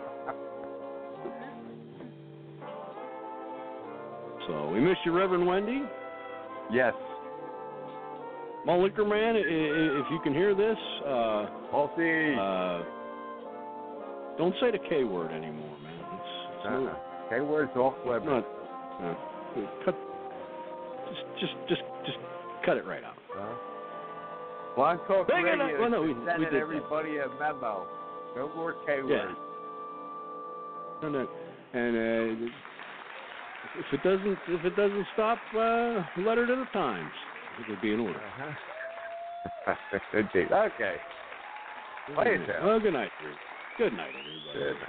So, we miss you, Reverend Wendy. Yes. Mall Liquor Man, i- i- if you can hear this, uh, uh, don't say the K word anymore, man. It's, it's Uh-huh. no, K word's off limits. not, uh, cut, just, just, just, just cut it right out. Huh? Blog Talk Big Radio enough- well, no, we- is sending we did that. everybody a memo. No more K Yeah. words. And, uh, and uh, if it doesn't, if it doesn't stop, uh, letter to the Times. It would be in order. Uh-huh. Indeed. Okay. Play it down. Well, good night, Bruce. Good night, everybody.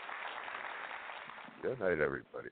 Good night. Good night, everybody.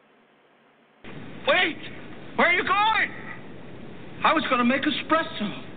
Wait! Where are you going? I was going to make espresso.